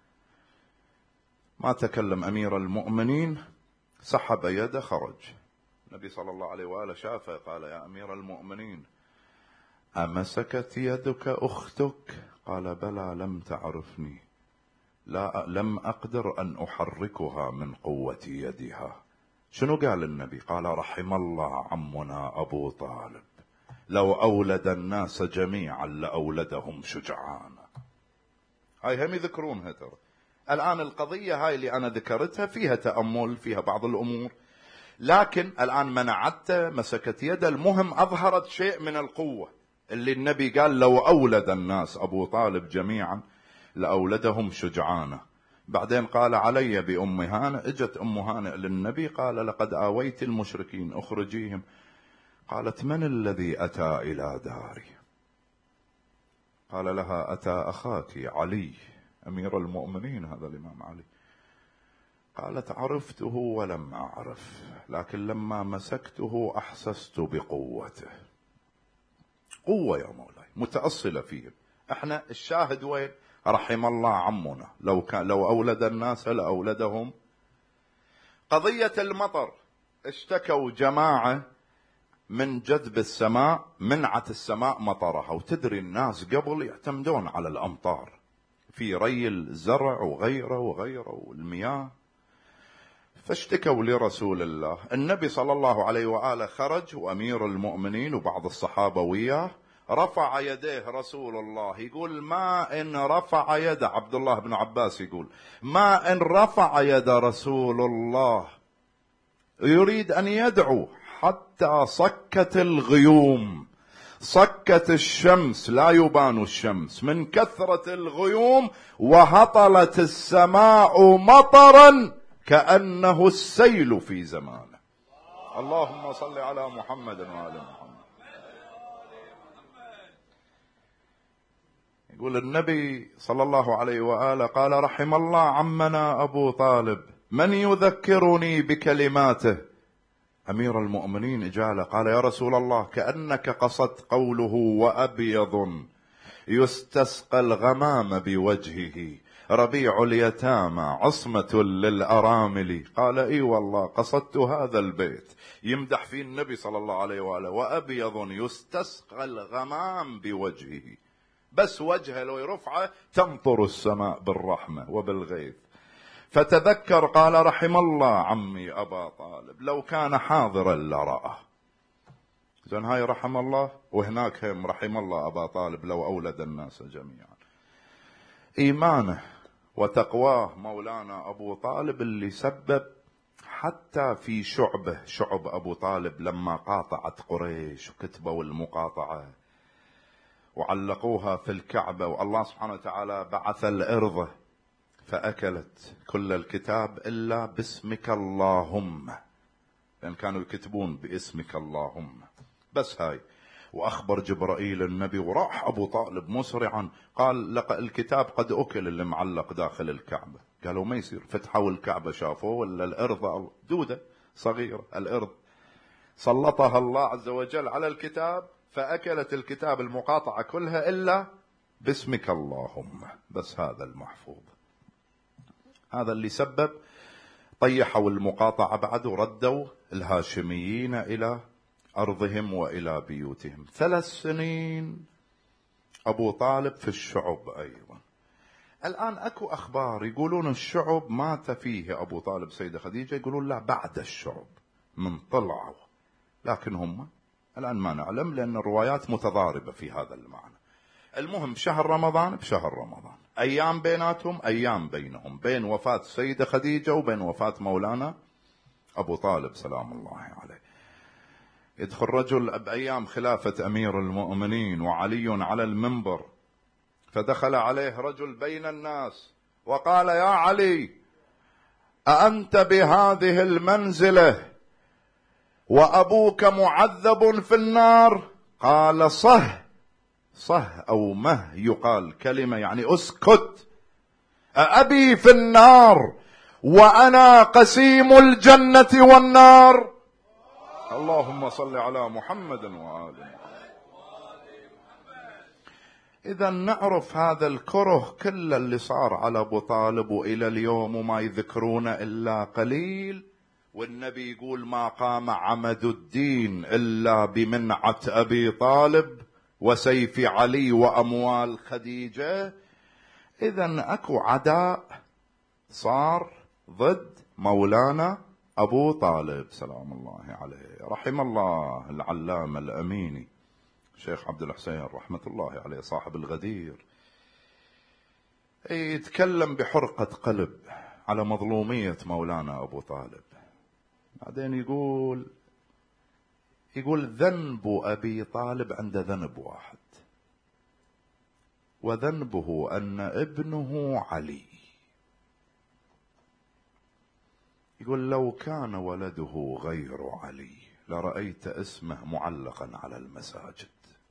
ما تكلم أمير المؤمنين، سحب يده خرج. النبي صلى الله عليه وآله شافه، قال يا أمير المؤمنين أمسكت يدك أختك؟ قال بلى لم تعرفني، لا لم أقدر أن أحركها من قوة يدها. شنو قال النبي؟ قال رحم الله عمنا أبو طالب، لو أولد الناس جميعا لأولدهم شجعانا. هاي هم يذكرونها ترى. الآن القضية هاي اللي أنا ذكرتها فيها تأمل، فيها بعض الأمور، لكن الآن منعته، مسكت يده، المهم أظهرت شيء من القوة اللي النبي قال لو أولد الناس أبو طالب جميعا لأولدهم شجعانا. بعدين قال علي بأم هانئ. اجت أم هانئ للنبي قال لقد آويت المشركين أخرجيهم. قالت من الذي أتى إلى داري؟ قال لها أتى أخاك علي أمير المؤمنين، هذا الإمام علي. قالت عرفته ولم أعرف، لكن لما مسكته أحسست بقوته. قوة يا مولاي متأصلة فيهم. احنا الشاهد وين؟ رحم الله عمنا لو كان لو أولد الناس لأولدهم. قضية المطر، اشتكوا جماعة من جذب السماء، منعت السماء مطرها. وتدري الناس قبل يعتمدون على الأمطار في ري الزرع وغيره وغيره والمياه. فاشتكوا لرسول الله. النبي صلى الله عليه وآله خرج وأمير المؤمنين وبعض الصحابة وياه. رفع يديه رسول الله يقول ما إن رفع يد عبد الله بن عباس يقول ما إن رفع يد رسول الله يريد أن يدعو حتى صكت الغيوم، صكت الشمس، لا يبان الشمس من كثرة الغيوم، وهطلت السماء مطرا كأنه السيل في زمانه. اللهم صل على محمد وآل محمد. يقول النبي صلى الله عليه وآله قال رحم الله عمنا أبو طالب، من يذكرني بكلماته؟ أمير المؤمنين إجاله قال يا رسول الله كأنك قصدت قوله وأبيض يستسقى الغمام بوجهه ربيع اليتامى عصمة للأرامل. قال اي والله قصدت هذا البيت يمدح فيه النبي صلى الله عليه وآله، وأبيض يستسقى الغمام بوجهه، بس وجهه لو يرفعه تمطر السماء بالرحمة وبالغيث. فتذكر قال رحم الله عمي أبا طالب لو كان حاضرا لرأى. زين هاي رحم الله، وهناك هم رحم الله أبا طالب لو أولد الناس جميعا. إيمانه وتقواه مولانا أبو طالب اللي سبب حتى في شعبه، شعب أبو طالب لما قاطعت قريش وكتبوا المقاطعة وعلقوها في الكعبة، والله سبحانه وتعالى بعث الإرضة فأكلت كل الكتاب إلا باسمك اللهم، لأن كانوا يكتبون باسمك اللهم بس هاي. وأخبر جبرائيل النبي وراح أبو طالب مسرعا قال لقى الكتاب قد أكل اللي معلق داخل الكعبة. قالوا ما يصير، فتحوا الكعبة شافوه ولا الأرض دودة صغيرة، الأرض سلطها الله عز وجل على الكتاب فأكلت الكتاب المقاطعة كلها إلا باسمك اللهم، بس هذا المحفوظ. هذا اللي سبب طيحوا المقاطعة بعد وردوا الهاشميين إلى أرضهم وإلى بيوتهم. ثلاث سنين أبو طالب في الشعب أيضا. الآن أكو أخبار يقولون الشعب مات فيه أبو طالب سيدة خديجة، يقولون لا بعد الشعب من طلعوا، لكن هم الآن ما نعلم لأن الروايات متضاربة في هذا المعنى. المهم بشهر رمضان بشهر رمضان أيام بيناتهم أيام بينهم، بين وفاة السيدة خديجة وبين وفاة مولانا أبو طالب سلام الله عليه. يدخل رجل بأيام خلافة أمير المؤمنين وعلي على المنبر، فدخل عليه رجل بين الناس وقال يا علي أأنت بهذه المنزلة وأبوك معذب في النار؟ قال صه صه أو مه يقال كلمة يعني أسكت. أأبي في النار وأنا قسيم الجنة والنار؟ اللهم صل على محمد وآل محمد. إذا نعرف هذا الكره كل اللي صار على أبو طالب وإلى اليوم وما يذكرون إلا قليل. والنبي يقول ما قام عمد الدين إلا بمنعة أبي طالب وسيف علي وأموال خديجة. إذا أكو عداء صار ضد مولانا أبو طالب سلام الله عليه. رحم الله العلامة الأميني الشيخ عبد الحسين رحمة الله عليه صاحب الغدير، يتكلم بحرقة قلب على مظلومية مولانا أبو طالب. بعدين يقول يقول ذنب أبي طالب عند ذنب واحد، وذنبه أن ابنه علي. يقول لو كان ولده غير علي لرأيت اسمه معلقا على المساجد،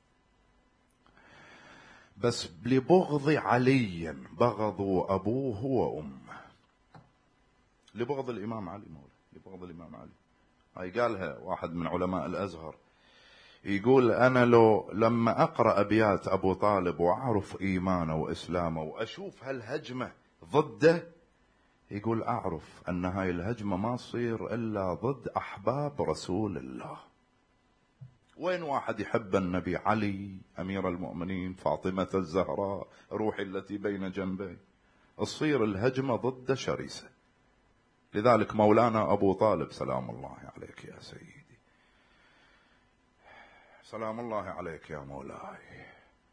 بس لبغض علي بغضوا أبوه وأمه. لبغض الإمام علي مولا، لبغض الإمام علي. هاي قالها واحد من علماء الأزهر، يقول أنا لو لما أقرأ أبيات أبو طالب وأعرف إيمانه وإسلامه وأشوف هالهجمة ضده، يقول أعرف أن هاي الهجمة ما تصير إلا ضد أحباب رسول الله. وين واحد يحب النبي؟ علي أمير المؤمنين، فاطمة الزهراء روحي التي بين جنبي، تصير الهجمة ضد شرسة. لذلك مولانا أبو طالب سلام الله عليك يا سيدي، سلام الله عليك يا مولاي،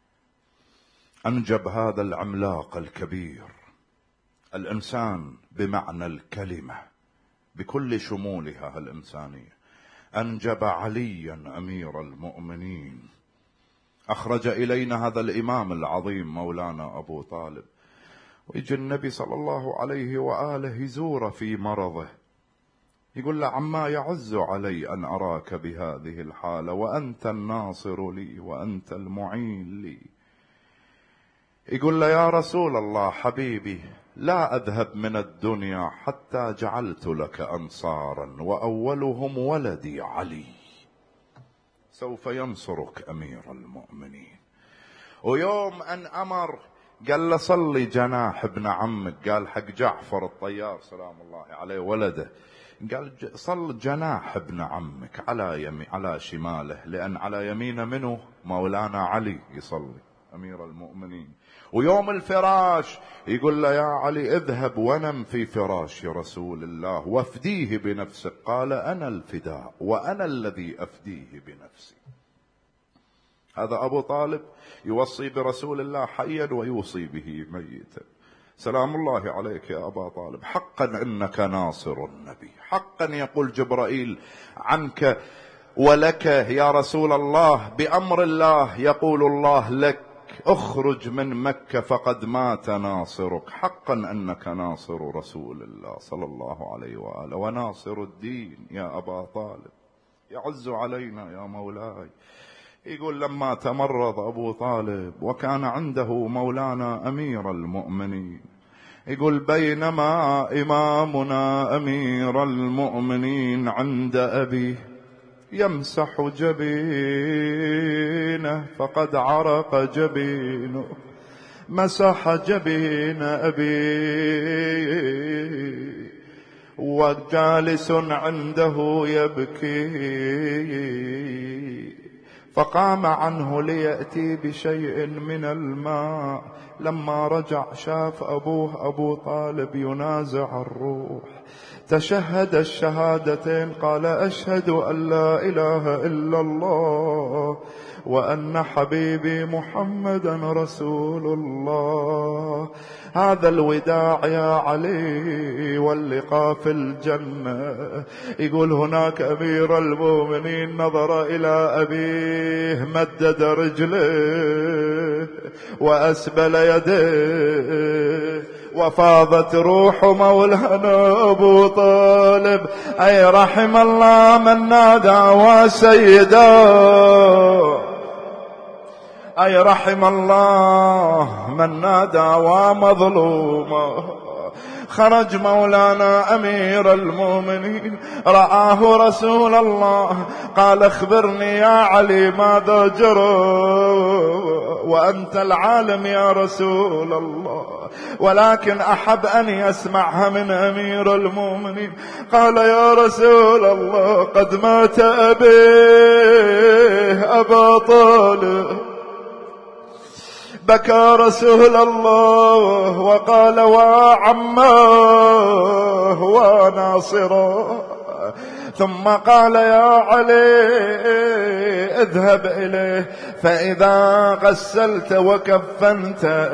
أنجب هذا العملاق الكبير، الإنسان بمعنى الكلمة بكل شمولها الإنسانية، أنجب عليا أمير المؤمنين، أخرج إلينا هذا الإمام العظيم مولانا أبو طالب. ويجي النبي صلى الله عليه وآله يزور في مرضه، يقول له عما يعز علي أن أراك بهذه الحالة وأنت الناصر لي وأنت المعين لي. يقول له يا رسول الله حبيبي لا أذهب من الدنيا حتى جعلت لك أنصارا وأولهم ولدي علي، سوف ينصرك أمير المؤمنين. ويوم أن أمر قال له صلي جناح ابن عمك، قال حق جعفر الطيار سلام الله عليه ولده، قال صل جناح ابن عمك على يمين على شماله، لأن على يمين منه مولانا علي يصلي أمير المؤمنين. ويوم الفراش يقول له يا علي اذهب ونم في فراش رسول الله وافديه بنفسك، قال أنا الفداء وأنا الذي أفديه بنفسي. هذا أبو طالب يوصي برسول الله حيا ويوصي به ميتا. سلام الله عليك يا أبا طالب، حقا إنك ناصر النبي، حقا يقول جبرائيل عنك ولك يا رسول الله بأمر الله، يقول الله لك اخرج من مكة فقد مات ناصرك، حقا أنك ناصر رسول الله صلى الله عليه وآله وناصر الدين يا أبا طالب، يعز علينا يا مولاي. يقول لما تمرض أبو طالب وكان عنده مولانا أمير المؤمنين، يقول بينما إمامنا أمير المؤمنين عند أبيه يمسح جبينه فقد عرق جبينه، مسح جبين أبيه وجالس عنده يبكي، فقام عنه ليأتي بشيء من الماء. لما رجع شاف أبوه أبو طالب ينازع الروح، تشهد الشهادتين، قال أشهد أن لا إله إلا الله وأن حبيبي محمدا رسول الله. هذا الوداع يا علي واللقاء في الجنة. يقول هناك أمير المؤمنين نظر إلى أبيه، مدد رجله وأسبل يديه، وفاضت روح مولانا أبو طالب. أي رحم الله من نادى وسيدا، أي رحم الله من نادى ومظلوما. خرج مولانا أمير المؤمنين رآه رسول الله، قال اخبرني يا علي ماذا جرى وأنت العالم يا رسول الله، ولكن أحب أن يسمعها من أمير المؤمنين. قال يا رسول الله قد مات أبيه أبا طالب. بكى رسول الله وقال وعماه وناصرا ثم قال يا علي اذهب إليه فإذا غسلت وكفنت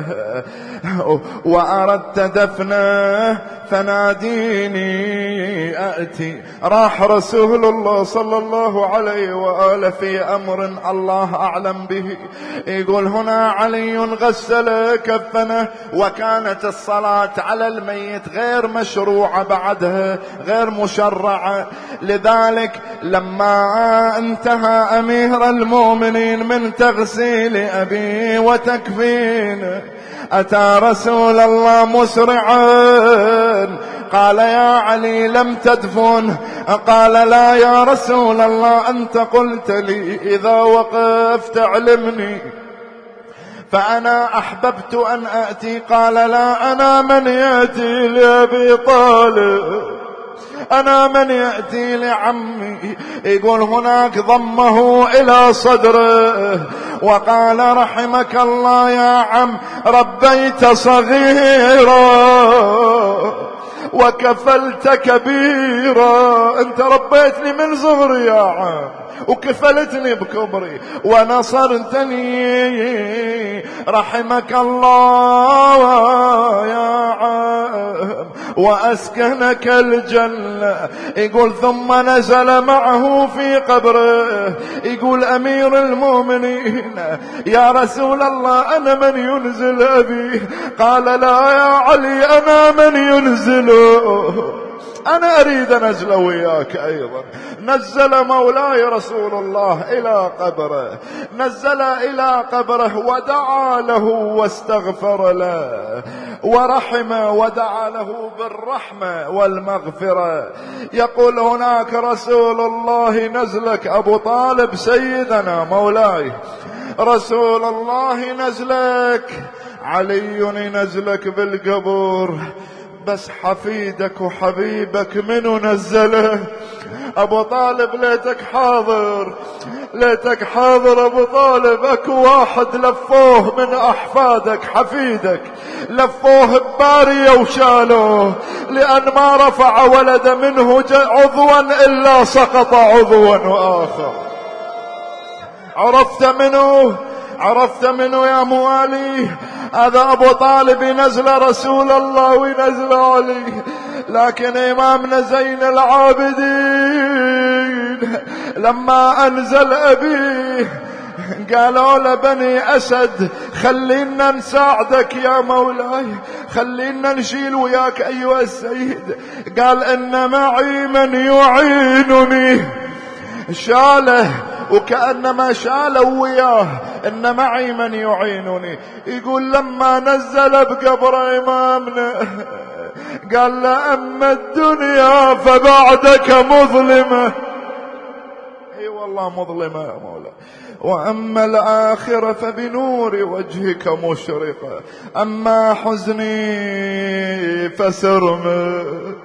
وأردت دفنه فناديني أأتي. راح رسول الله صلى الله عليه وآله في أمر الله أعلم به. يقول هنا علي غسل كفنه، وكانت الصلاة على الميت غير مشروعة بعدها، غير مشرعة. لذلك لما انتهى أمير المؤمنين من تغسيل أبيه وتكفينه أتى رسول الله مسرعا قال يا علي لم تدفن؟ قال لا يا رسول الله أنت قلت لي إذا وقفت علمني فأنا أحببت أن أأتي. قال لا أنا من يأتي لأبي طالب، أنا من يأتي لعمي. يقول هناك ضمه إلى صدره وقال رحمك الله يا عم، ربيت صغيرا وكفلت كبيرا. انت ربيتني من صغري يا عم وكفلتني بكبري ونصرتني، رحمك الله يا عم وأسكنك الجنة. يقول ثم نزل معه في قبره. يقول أمير المؤمنين يا رسول الله أنا من ينزل أبي؟ قال لا يا علي أنا من ينزله، أنا أريد نزل وياك أيضا. نزل مولاي رسول الله إلى قبره، نزل إلى قبره ودعا له واستغفر له ورحمه ودعا له بالرحمة والمغفرة. يقول هناك رسول الله نزلك أبو طالب سيدنا مولاي رسول الله نزلك، علي نزلك بالقبور، بس حفيدك وحبيبك منو نزله؟ أبو طالب ليتك حاضر، ليتك حاضر أبو طالب. أكو واحد لفوه من أحفادك حفيدك، لفوه ببارية وشالوه، لأن ما رفع ولد منه عضوا إلا سقط عضوا آخر. عرفت منه؟ عرفت منه يا موالي؟ هذا أبو طالب ينزل رسول الله وينزل علي. لكن إمامنا زين العابدين لما أنزل أبيه قالوا لبني أسد خلينا نساعدك يا مولاي، خلينا نشيل وياك أيها السيد. قال إن معي من يعينني. شاله وكأنما شالوا وياه، إن معي من يعينني. يقول لما نزل بقبر إمامنا قال له أما الدنيا فبعدك مظلمة. اي والله مظلمة يا مولا. وأما الآخرة فبنور وجهك مشرقة، أما حزني فسرمه،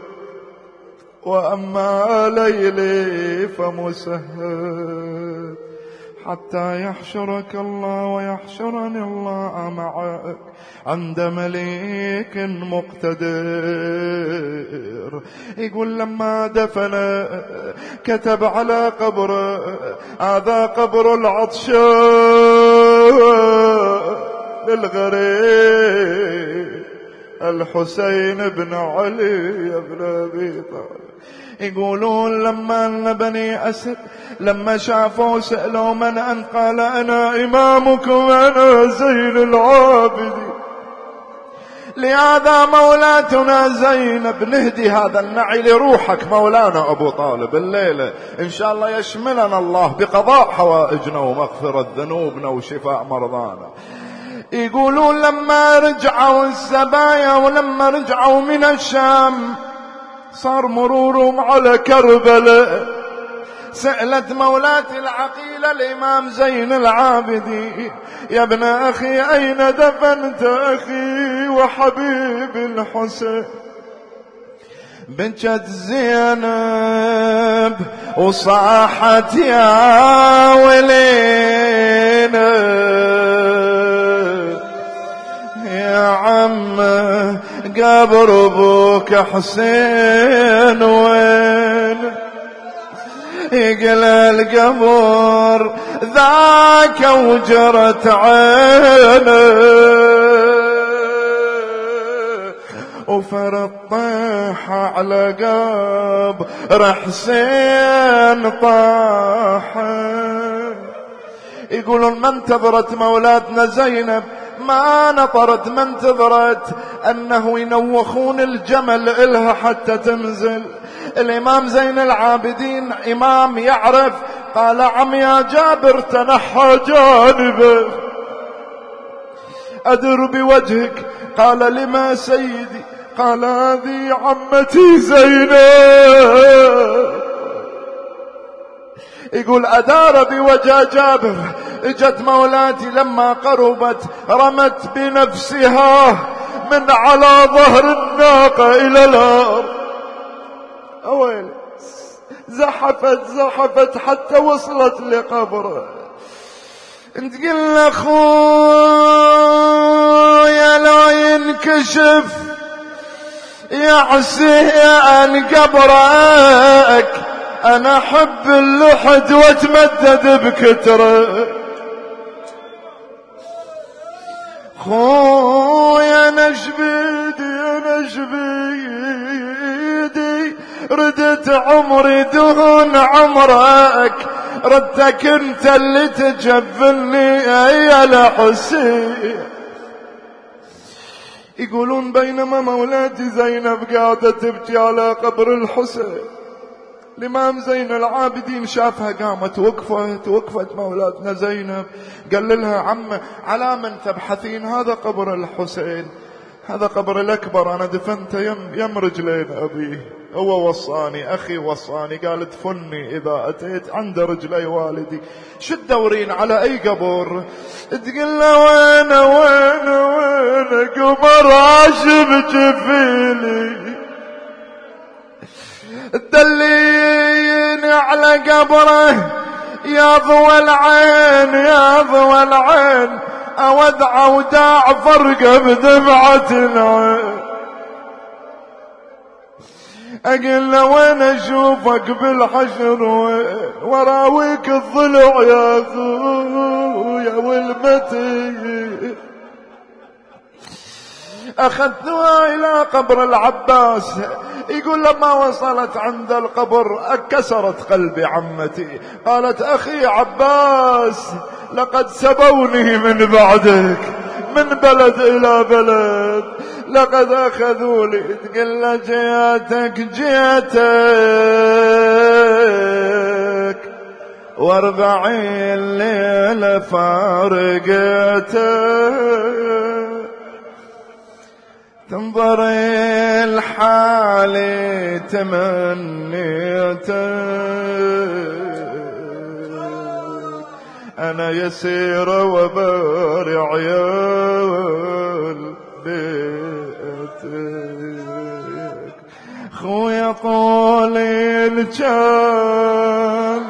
وأما ليلي فمسهد، حتى يحشرك الله ويحشرني الله معك عند مليك مقتدر. يقول لما دفن كتب على قبره هذا قبر العطشان للغريب الحسين بن علي بن أبي طالب. يقولون لما بني أسد لما شافوا سألوا من أنت؟ قال أنا إمامكم، أنا زين العابدين. لهذا مولاتنا زينب نهدي هذا النعي لروحك مولانا أبو طالب الليلة، إن شاء الله يشملنا الله بقضاء حوائجنا ومغفرة ذنوبنا وشفاء مرضانا. يقولون لما رجعوا السبايا ولما رجعوا من الشام صار مرورهم على كربلاء، سألت مولاتي العقيلة الإمام زين العابدين يا ابن أخي أين دفنت أخي وحبيبي الحسين؟ بجت زينب وصاحت يا ولينا يا عم قبر ابوك حسين وين؟ يقل القبر ذاك وجرت عينه وفرد طيح على قبر حسين طاح. يقولون ما انتظرت مولاتنا زينب، ما نطرت، ما انتظرت أنه ينوخون الجمل إلها حتى تنزل. الإمام زين العابدين إمام يعرف، قال عم يا جابر تنحى جانبه أدر بوجهك. قال لما سيدي؟ قال هذه عمتي زينب. يقول أدار بوجه جابر. اجت مولاتي لما قربت رمت بنفسها من على ظهر الناقة إلى الأرض. أويل زحفت زحفت حتى وصلت لقبره. انت قلنا خويا لا ينكشف يعسي عن قبرك، انا احب اللحد واتمدد بكتره. خويا نشبيدي نشبيدي ردت عمري دون عمرك، ردتك انت اللي تجبني يا الحسين. يقولون بينما مولاتي زينب قاعدة تبكي على قبر الحسين، الإمام زين العابدين شافها قامت وقفت وقفت مولاتنا زينب. قال لها عمه على من تبحثين؟ هذا قبر الحسين، هذا قبر الأكبر، أنا دفنت يم, يم رجلين أبيه، هو وصاني، أخي وصاني، قال ادفني إذا أتيت عند رجلي والدي. شو تدورين على أي قبر؟ تقول له وين وين وين قبر عاشب جفيلي، تدليني على قبره يا ضوى العين يا ضوى العين، أودع وداع فرقه بدمعة العين. أقول له وين أشوفك بالحشر وراويك الضلع يا خويا والمتي. أخذتها إلى قبر العباس. يقول لما وصلت عند القبر أكسرت قلبي عمتي، قالت أخي عباس لقد سبوني من بعدك من بلد إلى بلد، لقد أخذوا لي. تقول له جيتك جيتك واربعين ليلة فارقتك، تنظر الحال تمنيتك، أنا يسير وبارع عيال بيتك. خويا طول الجان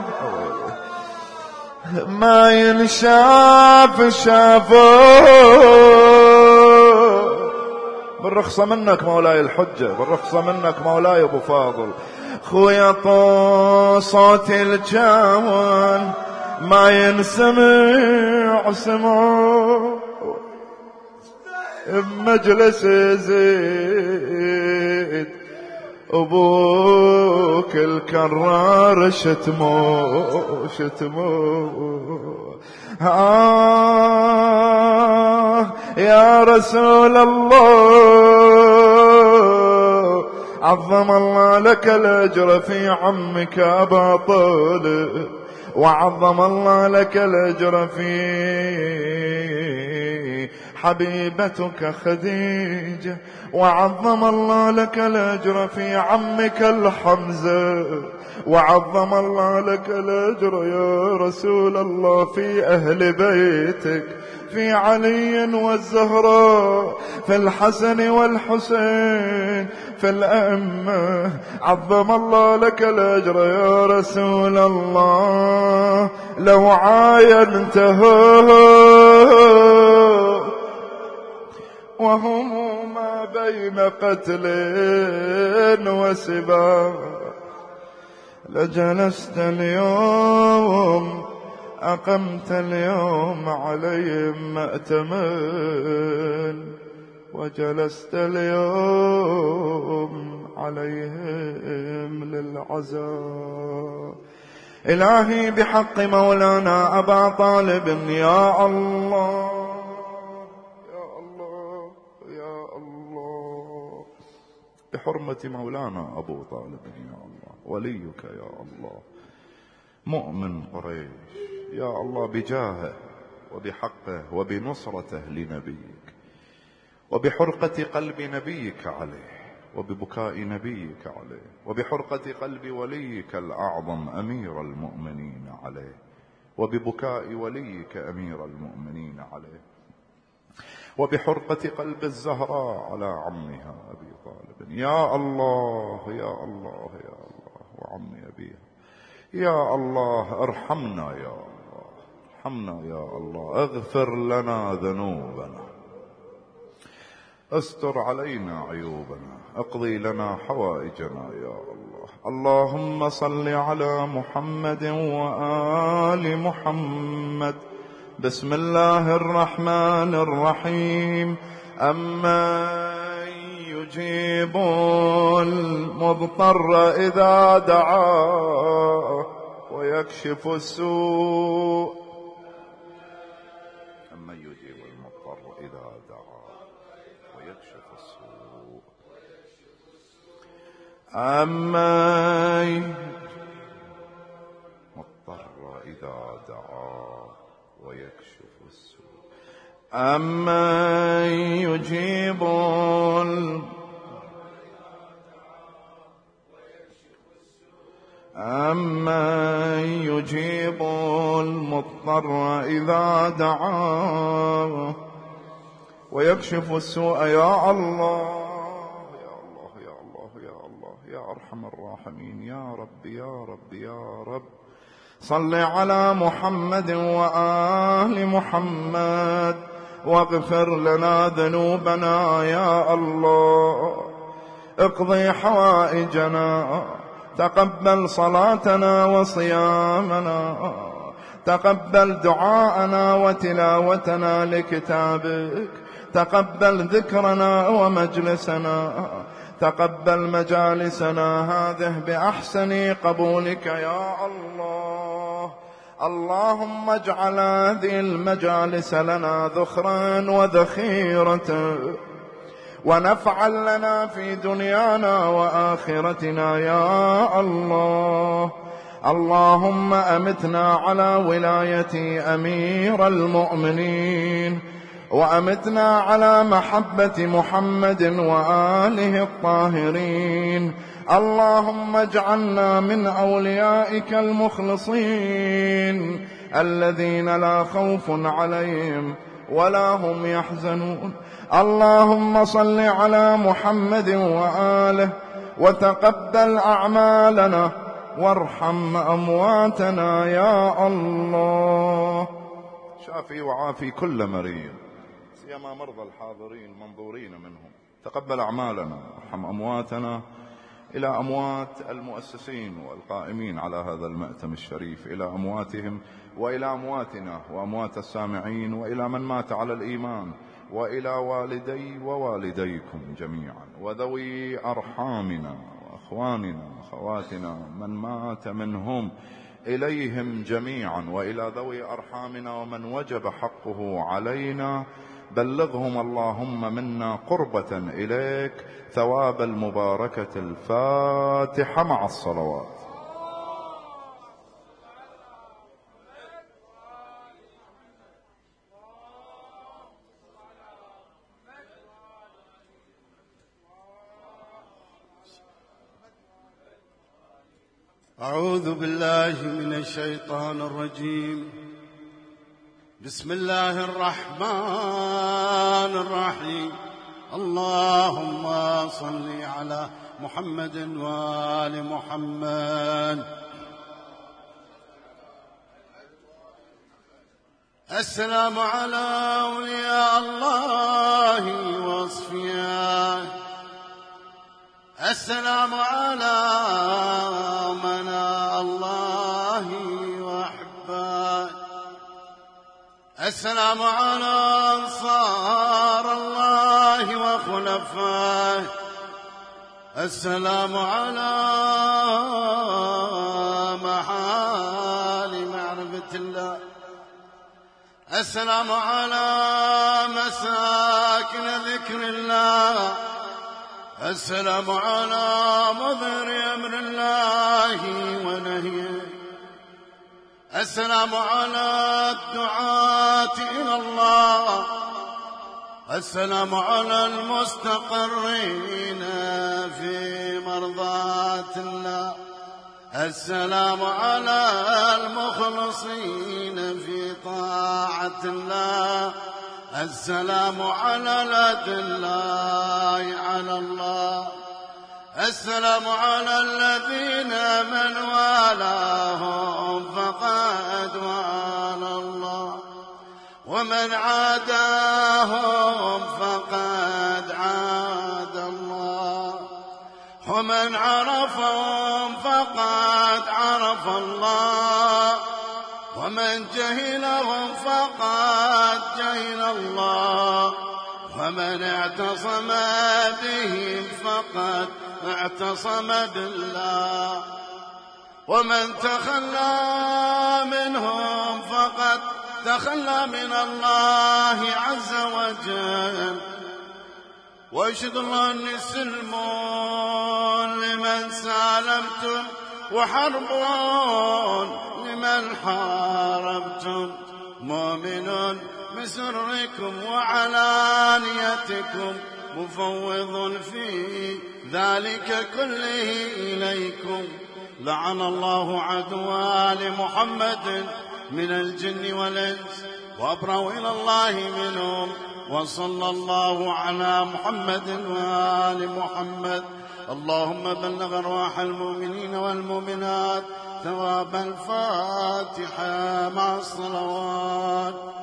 ما ينشاف شافه، بالرخصة منك مولاي الحجة، بالرخصة منك مولاي أبو فاضل. خويا طول صوت الجان ما ينسمع سمعه، بمجلس زيد أبوك الكرار شتمو شتمو. آه يا رسول الله عظم الله لك الأجر في عمك أبا طالب، وعظم الله لك الأجر في حبيبتك خديجة، وعظم الله لك الأجر في عمك الحمزة، وعظم الله لك الأجر يا رسول الله في أهل بيتك، في علي والزهراء، في الحسن والحسين، في الأئمة. عظم الله لك الأجر يا رسول الله. لو عاينته وهم ما بين قتل وسباق، لجلست اليوم أقمت اليوم عليهم مأتما، وجلست اليوم عليهم للعزاء. إلهي بحق مولانا أبا طالب يا الله يا الله يا الله، بحرمة مولانا أبو طالب يا الله، وليك يا الله، مؤمن قريش يا الله، بجاهه وبحقه وبنصرته لنبيك، وبحرقة قلب نبيك عليه، وببكاء نبيك عليه، وبحرقة قلب وليك الأعظم أمير المؤمنين عليه، وببكاء وليك أمير المؤمنين عليه، وبحرقة قلب الزهراء على عمها أبي طالب يا الله يا الله يا الله، وعم أبيها يا الله، ارحمنا يا الله، ارحمنا يا الله، اغفر لنا ذنوبنا، استر علينا عيوبنا، اقضي لنا حوائجنا يا الله. اللهم صل على محمد وآل محمد. بسم الله الرحمن الرحيم. أمن يجيب المضطر إذا دعاه ويكشف السوء. أمن يجيب المضطر إذا دعاه ويكشف السوء. أمن مضطر إذا دعاه ويكشف السوء. أمن يجيب أمن يجيب المضطر إذا دعاه ويكشف السوء. يا الله يا الله يا الله يا الله يا أرحم الراحمين، يا رب يا رب يا رب، صل على محمد وآل محمد واغفر لنا ذنوبنا يا الله، اقضي حوائجنا، تقبل صلاتنا وصيامنا، تقبل دعاءنا وتلاوتنا لكتابك، تقبل ذكرنا ومجلسنا، تقبل مجالسنا هذه بأحسن قبولك يا الله. اللهم اجعل هذه المجالس لنا ذخرا وذخيرة ونفعا لنا في دنيانا وآخرتنا يا الله. اللهم أمتنا على ولاية أمير المؤمنين، وأمتنا على محبة محمد وآله الطاهرين. اللهم اجعلنا من أوليائك المخلصين الذين لا خوف عليهم ولا هم يحزنون. اللهم صل على محمد وآله وتقبل أعمالنا وارحم أمواتنا يا الله. شافي وعافي كل مريض، سيما مرضى الحاضرين المنظورين منهم. تقبل أعمالنا وارحم أمواتنا، إلى أموات المؤسسين والقائمين على هذا المأتم الشريف، إلى أمواتهم وإلى أمواتنا وأموات السامعين، وإلى من مات على الإيمان، وإلى والدي ووالديكم جميعا، وذوي أرحامنا وأخواننا وأخواتنا من مات منهم إليهم جميعا، وإلى ذوي أرحامنا ومن وجب حقه علينا. بلغهم اللهم منا قربة إليك ثواب المباركة. الفاتحة مع الصلوات. أعوذ بالله من الشيطان الرجيم. بسم الله الرحمن الرحيم. اللهم صل على محمد وآل محمد. السلام على أولياء الله وأصفيائه، السلام على من السلام على أنصار الله وخلفائه. السلام على محال معرفة الله. السلام على مساكن ذكر الله. السلام على مظهر أمر الله ونهيه. السلام على الدعاة إلى الله. السلام على المستقرين في مرضاة الله. السلام على المخلصين في طاعة الله. السلام على الأدلاء على الله. السلام على الذين من والاهم فقد والى الله، ومن عاداهم فقد عاد الله، ومن عرفهم فقد عرف الله، ومن جهلهم فقد جهل الله، ومن اعتصم بهم فقد اعتصم بالله، ومن تخلى منهم فقد تخلى من الله عز وجل. واشهد الله اني سلم لمن سالمتم وحرب لمن حاربتم، مؤمن بسركم وعلانيتكم، مفوض في ذلك كله إليكم. لعن الله عدوى لمحمد من الجن والإنس، وأبرأوا إلى الله منهم. وصلى الله على محمد وآل محمد. اللهم بلغ أرواح المؤمنين والمؤمنات ثواب الفاتحة مع الصلوات.